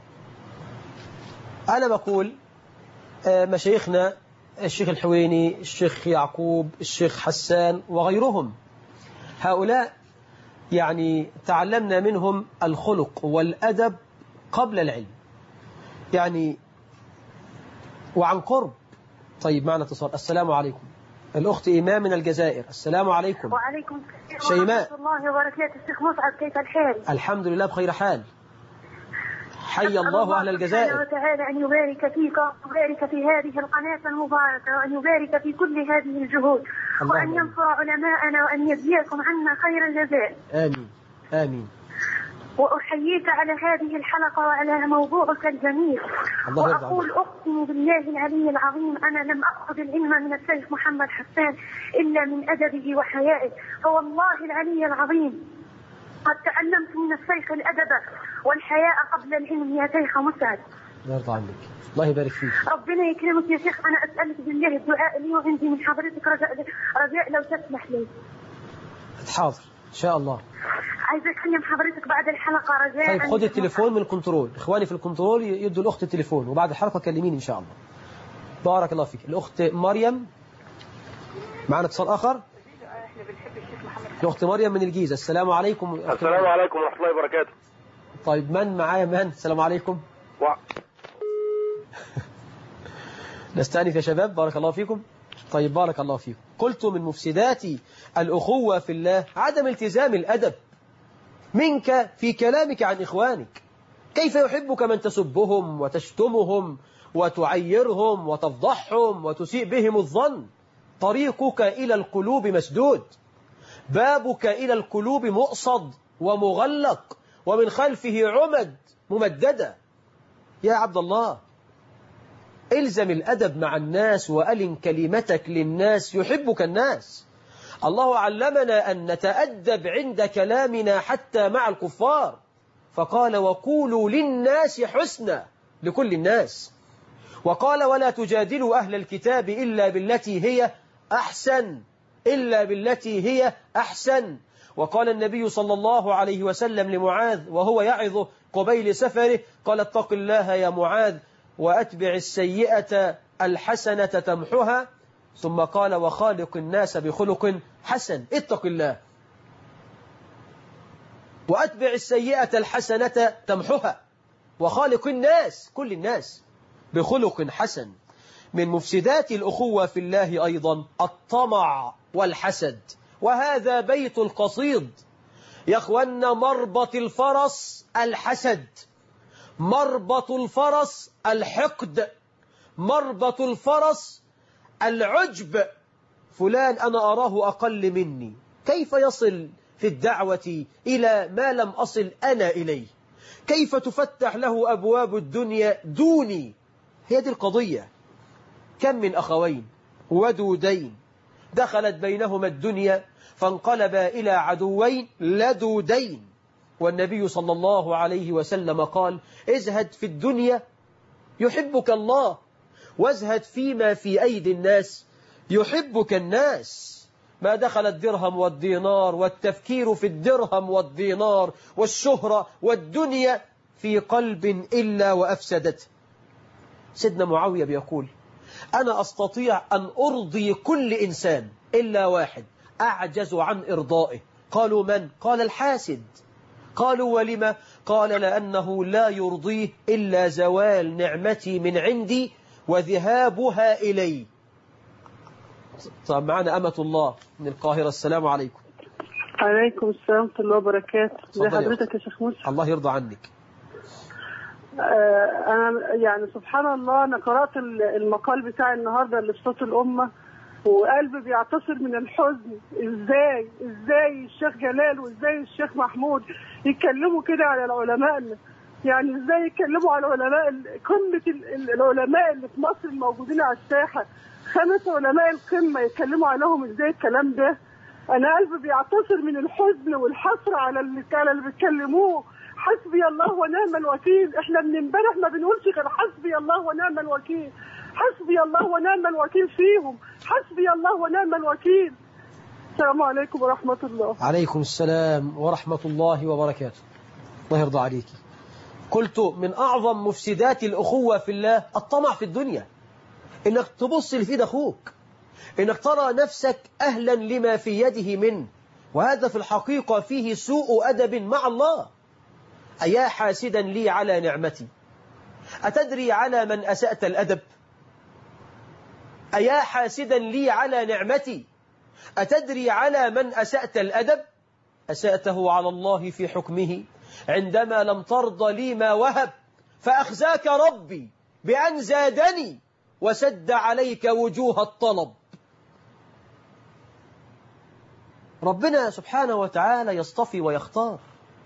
أنا بقول مشايخنا الشيخ الحويني، الشيخ يعقوب، الشيخ حسان وغيرهم، هؤلاء يعني تعلمنا منهم الخلق والأدب قبل العلم، يعني وعن قرب. طيب معنا اتصال. السلام عليكم. الأخت إيمان من الجزائر. السلام عليكم. وعليكم السلام ورحمة الله وبركاته. الشيخ مصعب كيف الحال؟ الحمد لله بخير حال. حي الله أهل الجزائر. الله وتعالى أن يبارك فيك ويبارك في هذه القناة المباركة، وأن يبارك في كل هذه الجهود، وأن ينصر علماءنا، وأن يجزيكم عنا خير الجزاء. آمين آمين. وأحييك على هذه الحلقة وعلى موضوعك الجميل، وأقول أقسم بالله العلي العظيم أنا لم أخذ العلم من الشيخ محمد حسان إلا من أدبه وحيائه، فوالله العلي العظيم قد تعلمت من الشيخ الأدب والحياء قبل العلم يا شيخ مسعد. الله يرضى عنك. الله يبارك فيك. ربنا يكرمك يا شيخ. أنا أسألك بالله الدعاء لي، وعندي من حضرتك رجاء رجاء لو تسمح لي. حاضر إن شاء الله. عايزة أكلم حضرتك بعد الحلقة رجاء. طيب خد التليفون من الكنترول، إخواني في الكنترول يدوا الأخت التليفون، وبعد الحلقة كلميني إن شاء الله. بارك الله فيك. الأخت مريم معنا اتصال آخر. الأخت مريم من الجيزة. السلام عليكم. السلام عليكم ورحمة الله وبركاته. طيب من معايا؟ من؟ السلام عليكم. و... نستأنف يا شباب. بارك الله فيكم. طيب بارك الله فيكم. قلت من مفسدات الأخوة في الله عدم التزام الأدب منك في كلامك عن إخوانك. كيف يحبك من تسبهم وتشتمهم وتعيرهم وتفضحهم وتسيء بهم الظن؟ طريقك إلى القلوب مسدود، بابك إلى القلوب مؤصد ومغلق، ومن خلفه عمد ممددة. يا عبد الله الزم الأدب مع الناس، وألن كلمتك للناس يحبك الناس. الله علمنا أن نتأدب عند كلامنا حتى مع الكفار، فقال وقولوا للناس حسنا، لكل الناس. وقال ولا تجادلوا أهل الكتاب إلا بالتي هي أحسن إلا بالتي هي أحسن. وقال النبي صلى الله عليه وسلم لمعاذ وهو يعظه قبيل سفره، قال اتق الله يا معاذ وأتبع السيئة الحسنة تمحها، ثم قال وخالق الناس بخلق حسن. اتق الله وأتبع السيئة الحسنة تمحها، وخالق الناس كل الناس بخلق حسن. من مفسدات الأخوة في الله أيضا الطمع والحسد، وهذا بيت القصيد. يا أخوانا مربط الفرس الحسد، مربط الفرس الحقد، مربط الفرس العجب. فلان أنا أراه أقل مني، كيف يصل في الدعوة إلى ما لم أصل أنا إليه؟ كيف تفتح له أبواب الدنيا دوني؟ هي دي القضية. كم من أخوين ودودين دخلت بينهما الدنيا فانقلبا إلى عدوين لدودين، والنبي صلى الله عليه وسلم قال ازهد في الدنيا يحبك الله، وازهد فيما في أيدي الناس يحبك الناس. ما دخل الدرهم والدينار والتفكير في الدرهم والدينار والشهرة والدنيا في قلب إلا وأفسدته. سيدنا معاوية بيقول أنا أستطيع أن أرضي كل إنسان إلا واحد أعجز عن إرضائه. قالوا من؟ قال الحاسد. قالوا ولما؟ قال لأنه لا يرضيه إلا زوال نعمتي من عندي وذهابها إليه. طب معنا أمة الله من القاهرة. السلام عليكم. عليكم السلام ورحمة الله وبركاته. ازي حضرتك يا شيخ موسى؟ الله يرضى عنك. آه أنا يعني سبحان الله، أنا قرأت المقال بتاع النهاردة اللي في صوت الأمة وقلبي بيعتصر من الحزن. إزاي إزاي الشيخ جلال وإزاي الشيخ محمود يتكلموا كده على العلماء؟ يعني إزاي يتكلموا على العلماء، قمة العلماء اللي في مصر الموجودين على الساحة، خمس علماء القمة يتكلموا عليهم إزاي الكلام ده؟ أنا قلبي بيعتصر من الحزن والحسرة على اللي على اللي بيتكلموه. حسبي الله ونعم الوكيل. إحنا من امبارح ما بنقولش غير حسبي الله ونعم الوكيل، حسبي الله ونعم الوكيل فيهم، حسبي الله ونعم الوكيل. السلام عليكم ورحمة الله. عليكم السلام ورحمة الله وبركاته. الله يرضى عليك. قلت من أعظم مفسدات الأخوة في الله الطمع في الدنيا، إنك تبص لفيد أخوك، إنك ترى نفسك أهلا لما في يده منه، وهذا في الحقيقة فيه سوء أدب مع الله. أيا حاسدا لي على نعمتي، أتدري على من أسأت الأدب؟ أيا حاسدا لي على نعمتي، أتدري على من أسأت الأدب؟ أسأته على الله في حكمه عندما لم ترضى لي ما وهب، فأخزاك ربي بأن زادني وسد عليك وجوه الطلب. ربنا سبحانه وتعالى يصطفي ويختار،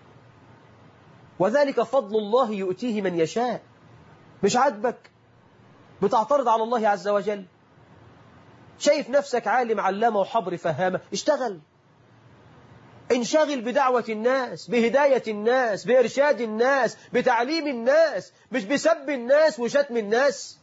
وذلك فضل الله يؤتيه من يشاء. مش عاجبك بتعترض على الله عز وجل، شايف نفسك عالم علامة وحبر فهامة، اشتغل، انشغل بدعوة الناس، بهداية الناس، بإرشاد الناس، بتعليم الناس، مش بسب الناس وشتم الناس.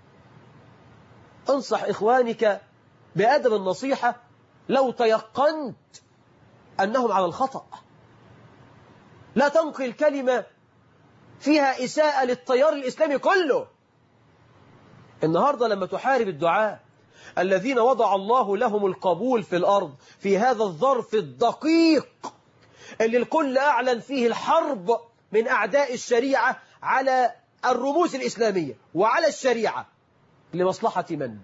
انصح إخوانك بأدب النصيحة لو تيقنت أنهم على الخطأ. لا تنقل كلمة فيها إساءة للتيار الإسلامي كله. النهاردة لما تحارب الدعاء الذين وضع الله لهم القبول في الأرض في هذا الظرف الدقيق اللي الكل أعلن فيه الحرب من أعداء الشريعة على الرموز الإسلامية وعلى الشريعة، لمصلحة من؟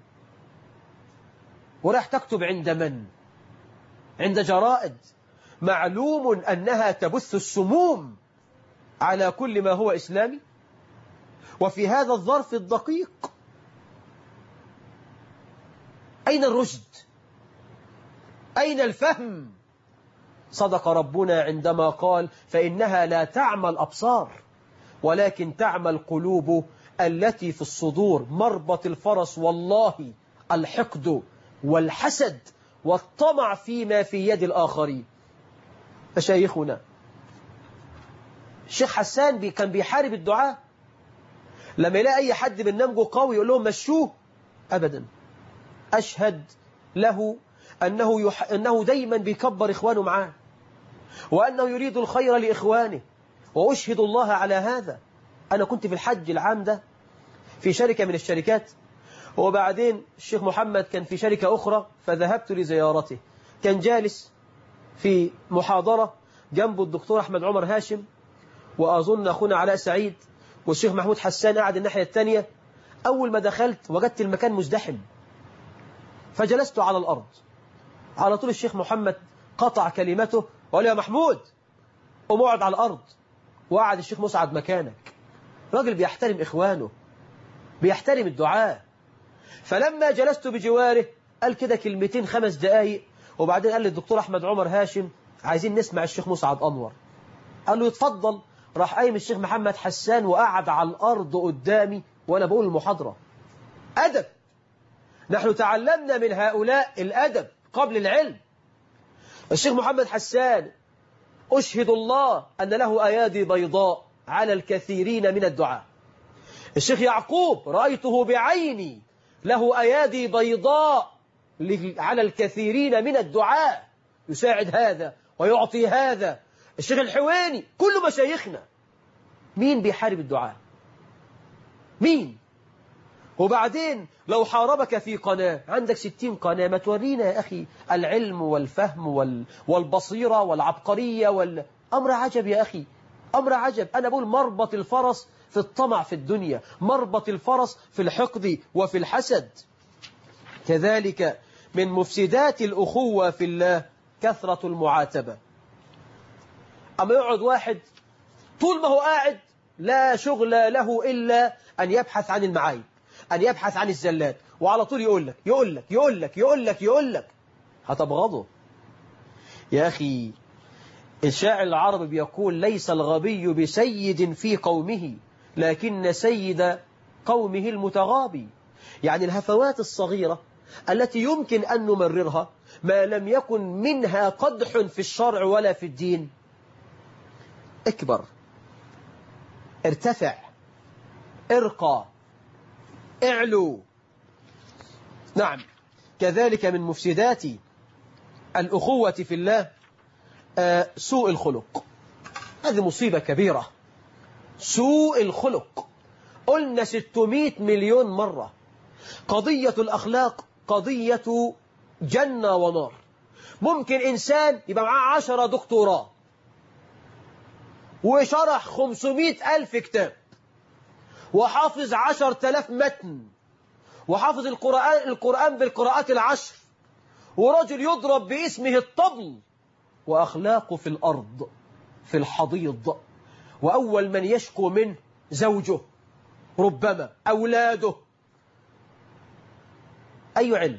وراح تكتب عند من؟ عند جرائد معلوم أنها تبث السموم على كل ما هو إسلامي، وفي هذا الظرف الدقيق. أين الرشد؟ أين الفهم؟ صدق ربنا عندما قال فإنها لا تعمى الأبصار ولكن تعمى القلوب التي في الصدور. مربط الفرس والله الحقد والحسد والطمع فيما في يد الآخرين. مشايخنا الشيخ حسان بي كان بيحارب الدعاء، لما يلاقي أي حد من نمجه قوي يقول لهم مشوه، أبدا. أشهد له أنه, يح... أنه دايما بيكبر إخوانه معاه، وأنه يريد الخير لإخوانه، وأشهد الله على هذا. أنا كنت في الحج العام ده في شركة من الشركات، وبعدين الشيخ محمد كان في شركة أخرى فذهبت لزيارته. كان جالس في محاضرة جنبه الدكتور أحمد عمر هاشم، وأظن أخونا علاء سعيد، والشيخ محمود حسان قاعد الناحية الثانية. أول ما دخلت وجدت المكان مزدحم، فجلست على الأرض. على طول الشيخ محمد قطع كلمته وقال يا محمود قم اقعد على الأرض، وقعد الشيخ مسعد مكانك. راجل بيحترم إخوانه، بيحترم الدعاء. فلما جلست بجواره قال كده كلمتين خمس دقايق، وبعدين قال للدكتور أحمد عمر هاشم عايزين نسمع الشيخ مسعد أنور. قال له يتفضل. راح قايم الشيخ محمد حسان وقعد على الأرض قدامي وأنا بقول المحاضرة. أدب. نحن تعلمنا من هؤلاء الأدب قبل العلم. الشيخ محمد حسان أشهد الله أن له أيادي بيضاء على الكثيرين من الدعاء. الشيخ يعقوب رأيته بعيني له أيادي بيضاء على الكثيرين من الدعاء، يساعد هذا ويعطي هذا. الشيخ الحويني، كل مشايخنا. مين بيحارب الدعاء؟ مين؟ وبعدين لو حاربك في قناة، عندك ستين قناة، ما تورينا يا أخي العلم والفهم وال... والبصيرة والعبقرية وال... أمر عجب يا أخي، أمر عجب. أنا بقول مربط الفرس في الطمع في الدنيا، مربط الفرس في الحقد وفي الحسد. كذلك من مفسدات الأخوة في الله كثرة المعاتبة. أما يقعد واحد طول ما هو قاعد لا شغل له إلا أن يبحث عن المعايب، أن يبحث عن الزلات، وعلى طول يقول لك يقول لك يقول لك يقول لك يقول لك هتبغضه. يا أخي الشاعر العربي بيقول: ليس الغبي بسيد في قومه لكن سيد قومه المتغابي. يعني الهفوات الصغيرة التي يمكن أن نمررها ما لم يكن منها قدح في الشرع ولا في الدين، اكبر، ارتفع، ارقى، اعلو. نعم. كذلك من مفسدات الأخوة في الله آه سوء الخلق. هذه مصيبة كبيرة، سوء الخلق. قلنا ستمائة مليون مرة قضية الأخلاق قضية جنة ونار. ممكن إنسان يبقى معاه عشرة دكتوراه وشرح خمسمائة ألف كتاب وحافظ عشر تلاف متن وحافظ القرآن, القرآن بالقراءات العشر، ورجل يضرب باسمه الطبل وأخلاقه في الأرض في الحضيض، وأول من يشكو منه زوجه، ربما أولاده. أي علم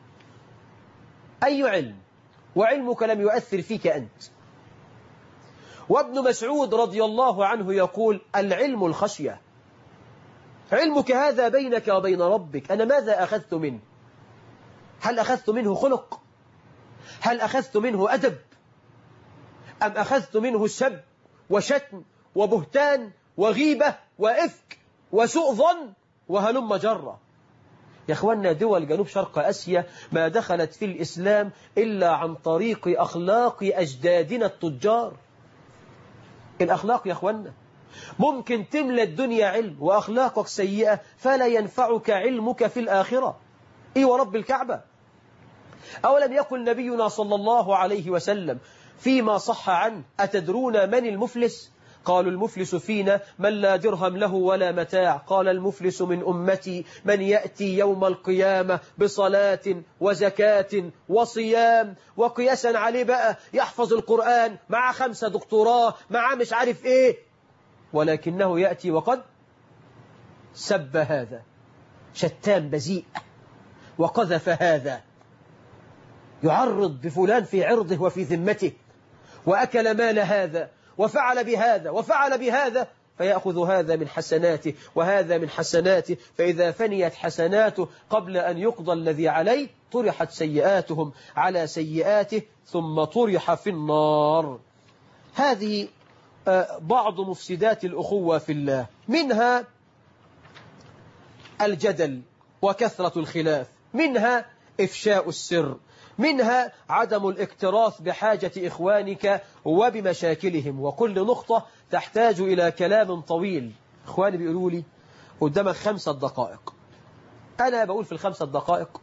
أي علم وعلمك لم يؤثر فيك أنت. وابن مسعود رضي الله عنه يقول: العلم الخشية. علمك هذا بينك وبين ربك. أنا ماذا أخذت منه؟ هل أخذت منه خلق؟ هل أخذت منه أدب؟ أم أخذت منه سب وشتم وبهتان وغيبة وإفك وسوء ظن وهلم جرة؟ يا أخوانا دول جنوب شرق آسيا ما دخلت في الإسلام إلا عن طريق أخلاق أجدادنا التجار. الأخلاق يا أخوانا، ممكن تملى الدنيا علم وأخلاقك سيئة فلا ينفعك علمك في الآخرة. إيه ورب الكعبة. أولم يقل نبينا صلى الله عليه وسلم فيما صح عنه: أتدرون من المفلس؟ قالوا: المفلس فينا من لا درهم له ولا متاع. قال: المفلس من أمتي من يأتي يوم القيامة بصلاة وزكاة وصيام. وقياسا عليه بقى يحفظ القرآن، مع خمسة دكتوراه، مع مش عارف إيه، ولكنه يأتي وقد سب هذا، شتام بذيء، وقذف هذا، يعرض بفلان في عرضه وفي ذمته، وأكل مال هذا، وفعل بهذا وفعل بهذا، فيأخذ هذا من حسناته وهذا من حسناته، فإذا فنيت حسناته قبل أن يقضى الذي عليه طرحت سيئاتهم على سيئاته ثم طرح في النار. هذه بعض مفسدات الأخوة في الله، منها الجدل وكثرة الخلاف، منها إفشاء السر، منها عدم الاكتراث بحاجة إخوانك وبمشاكلهم. وكل نقطة تحتاج إلى كلام طويل. إخواني بيقولوا لي قدامك خمسة دقائق. أنا بقول في الخمسة دقائق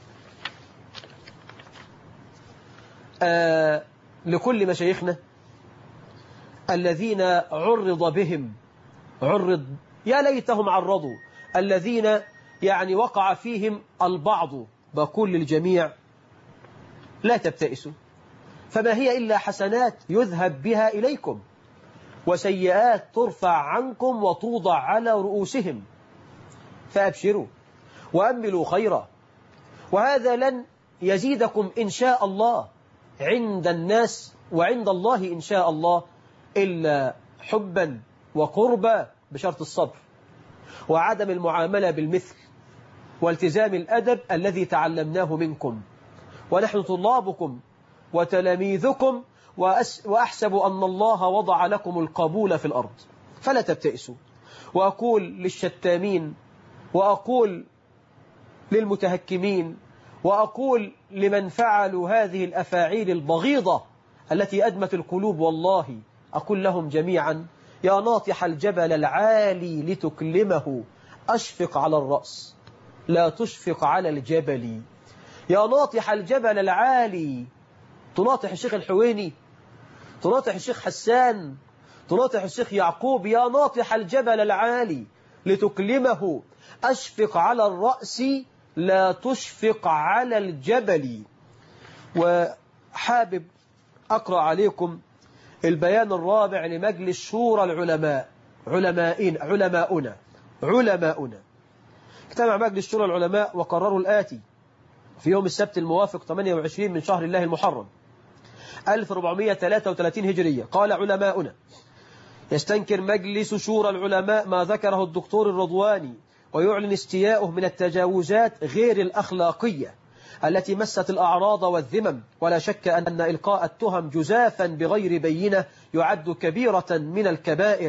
آه لكل مشايخنا الذين عرض بهم عرض يا ليتهم عرضوا الذين يعني وقع فيهم البعض، بقول للجميع: لا تبتئسوا، فما هي إلا حسنات يذهب بها إليكم، وسيئات ترفع عنكم وتوضع على رؤوسهم، فأبشروا وأملوا خيرا، وهذا لن يزيدكم إن شاء الله عند الناس وعند الله إن شاء الله إلا حبا وقربا، بشرط الصبر وعدم المعاملة بالمثل والتزام الأدب الذي تعلمناه منكم. ونحن طلابكم وتلاميذكم، وأحسب أن الله وضع لكم القبول في الأرض، فلا تبتئسوا. وأقول للشتامين، وأقول للمتهكمين، وأقول لمن فعلوا هذه الأفاعيل البغيضة التي أدمت القلوب، والله أقول لهم جميعا: يا ناطح الجبل العالي لتكلمه أشفق على الرأس لا تشفق على الجبل. يا ناطح الجبل العالي، تناطح الشيخ الحويني، تناطح الشيخ حسان، تناطح الشيخ يعقوب: يا ناطح الجبل العالي لتكلمه، أشفق على الرأس لا تشفق على الجبل. وحابب أقرأ عليكم البيان الرابع لمجلس شورى العلماء. علمائنا علماؤنا علماؤنا اجتمع مجلس شورى العلماء وقرروا الآتي في يوم السبت الموافق ثمانية وعشرين من شهر الله المحرم ألف وأربعمائة وثلاثة وثلاثين هجرية. قال علماؤنا: يستنكر مجلس شورى العلماء ما ذكره الدكتور الرضواني، ويعلن استياءه من التجاوزات غير الأخلاقية التي مست الأعراض والذمم. ولا شك أن إلقاء التهم جزافا بغير بينة يعد كبيرة من الكبائر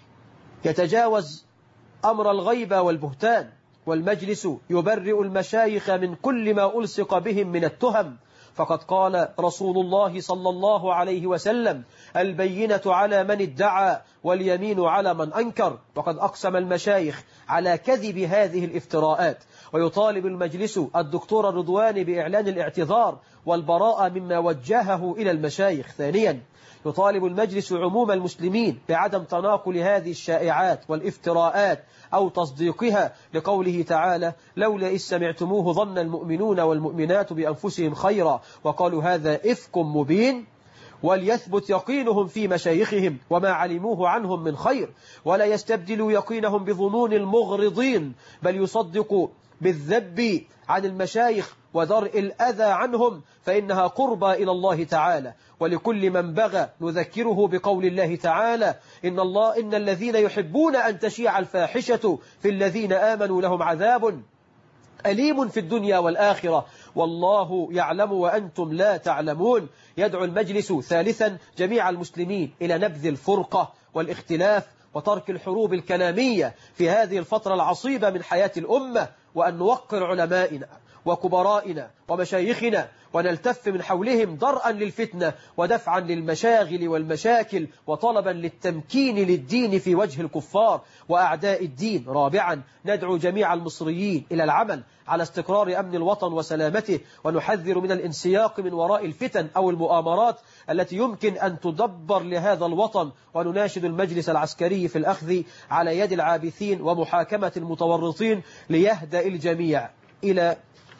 يتجاوز أمر الغيبة والبهتان. والمجلس يبرئ المشايخ من كل ما ألصق بهم من التهم، فقد قال رسول الله صلى الله عليه وسلم: البينة على من ادعى واليمين على من أنكر. وقد أقسم المشايخ على كذب هذه الافتراءات. ويطالب المجلس الدكتور الرضواني بإعلان الاعتذار والبراءة مما وجهه إلى المشايخ. ثانيا، يطالب المجلس عموم المسلمين بعدم تناقل هذه الشائعات والافتراءات أو تصديقها، لقوله تعالى: لولا إذ سمعتموه ظن المؤمنون والمؤمنات بأنفسهم خيرا وقالوا هذا إفك مبين. وليثبت يقينهم في مشايخهم وما علموه عنهم من خير، ولا يستبدلوا يقينهم بظنون المغرضين، بل يصدقوا بالذب عن المشايخ ودرء الأذى عنهم، فإنها قربى إلى الله تعالى. ولكل من بغى نذكره بقول الله تعالى: إن الله إن الذين يحبون أن تشيع الفاحشة في الذين آمنوا لهم عذاب أليم في الدنيا والآخرة والله يعلم وأنتم لا تعلمون. يدعو المجلس ثالثا جميع المسلمين إلى نبذ الفرقة والاختلاف وترك الحروب الكلامية في هذه الفترة العصيبة من حياة الأمة، وأن نوقر علمائنا وكبرائنا ومشايخنا ونلتف من حولهم درءا للفتنة ودفعا للمشاغل والمشاكل وطلبا للتمكين للدين في وجه الكفار وأعداء الدين. رابعا، ندعو جميع المصريين إلى العمل على استقرار أمن الوطن وسلامته، ونحذر من الانسياق من وراء الفتن أو المؤامرات التي يمكن أن تدبر لهذا الوطن. ونناشد المجلس العسكري في الأخذ على يد العابثين ومحاكمة المتورطين ليهدأ الجميع. إلى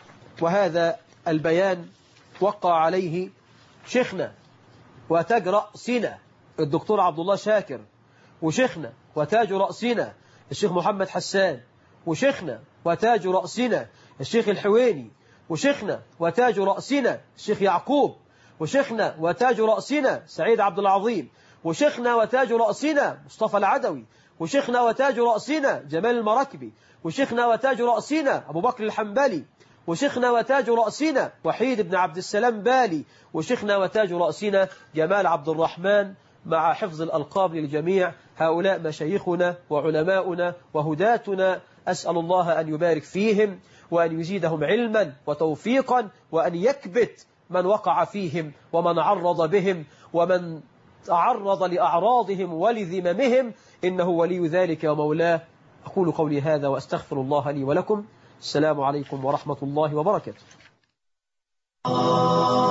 وهذا البيان وقع عليه شيخنا وتاج رأسنا الدكتور عبد الله شاكر، وشيخنا وتاج رأسنا الشيخ محمد حسان، وشيخنا وتاج رأسنا الشيخ الحويني، وشيخنا وتاج رأسنا الشيخ يعقوب، وشيخنا وتاج رأسنا سعيد عبد العظيم، وشيخنا وتاج رأسنا مصطفى العدوي، وشيخنا وتاج رأسنا جمال المراكبي، وشيخنا وتاج رأسنا أبو بكر الحنبلي، وشيخنا وتاج رأسنا وحيد بن عبد السلام بالي، وشيخنا وتاج رأسنا جمال عبد الرحمن، مع حفظ الألقاب للجميع. هؤلاء مشايخنا وعلماؤنا وهداتنا، أسأل الله أن يبارك فيهم وأن يزيدهم علما وتوفيقا، وأن يكبت من وقع فيهم ومن عرض بهم ومن تعرض لأعراضهم ولذممهم، إنه ولي ذلك ومولاه. أقول قولي هذا وأستغفر الله لي ولكم. السلام عليكم ورحمة الله وبركاته.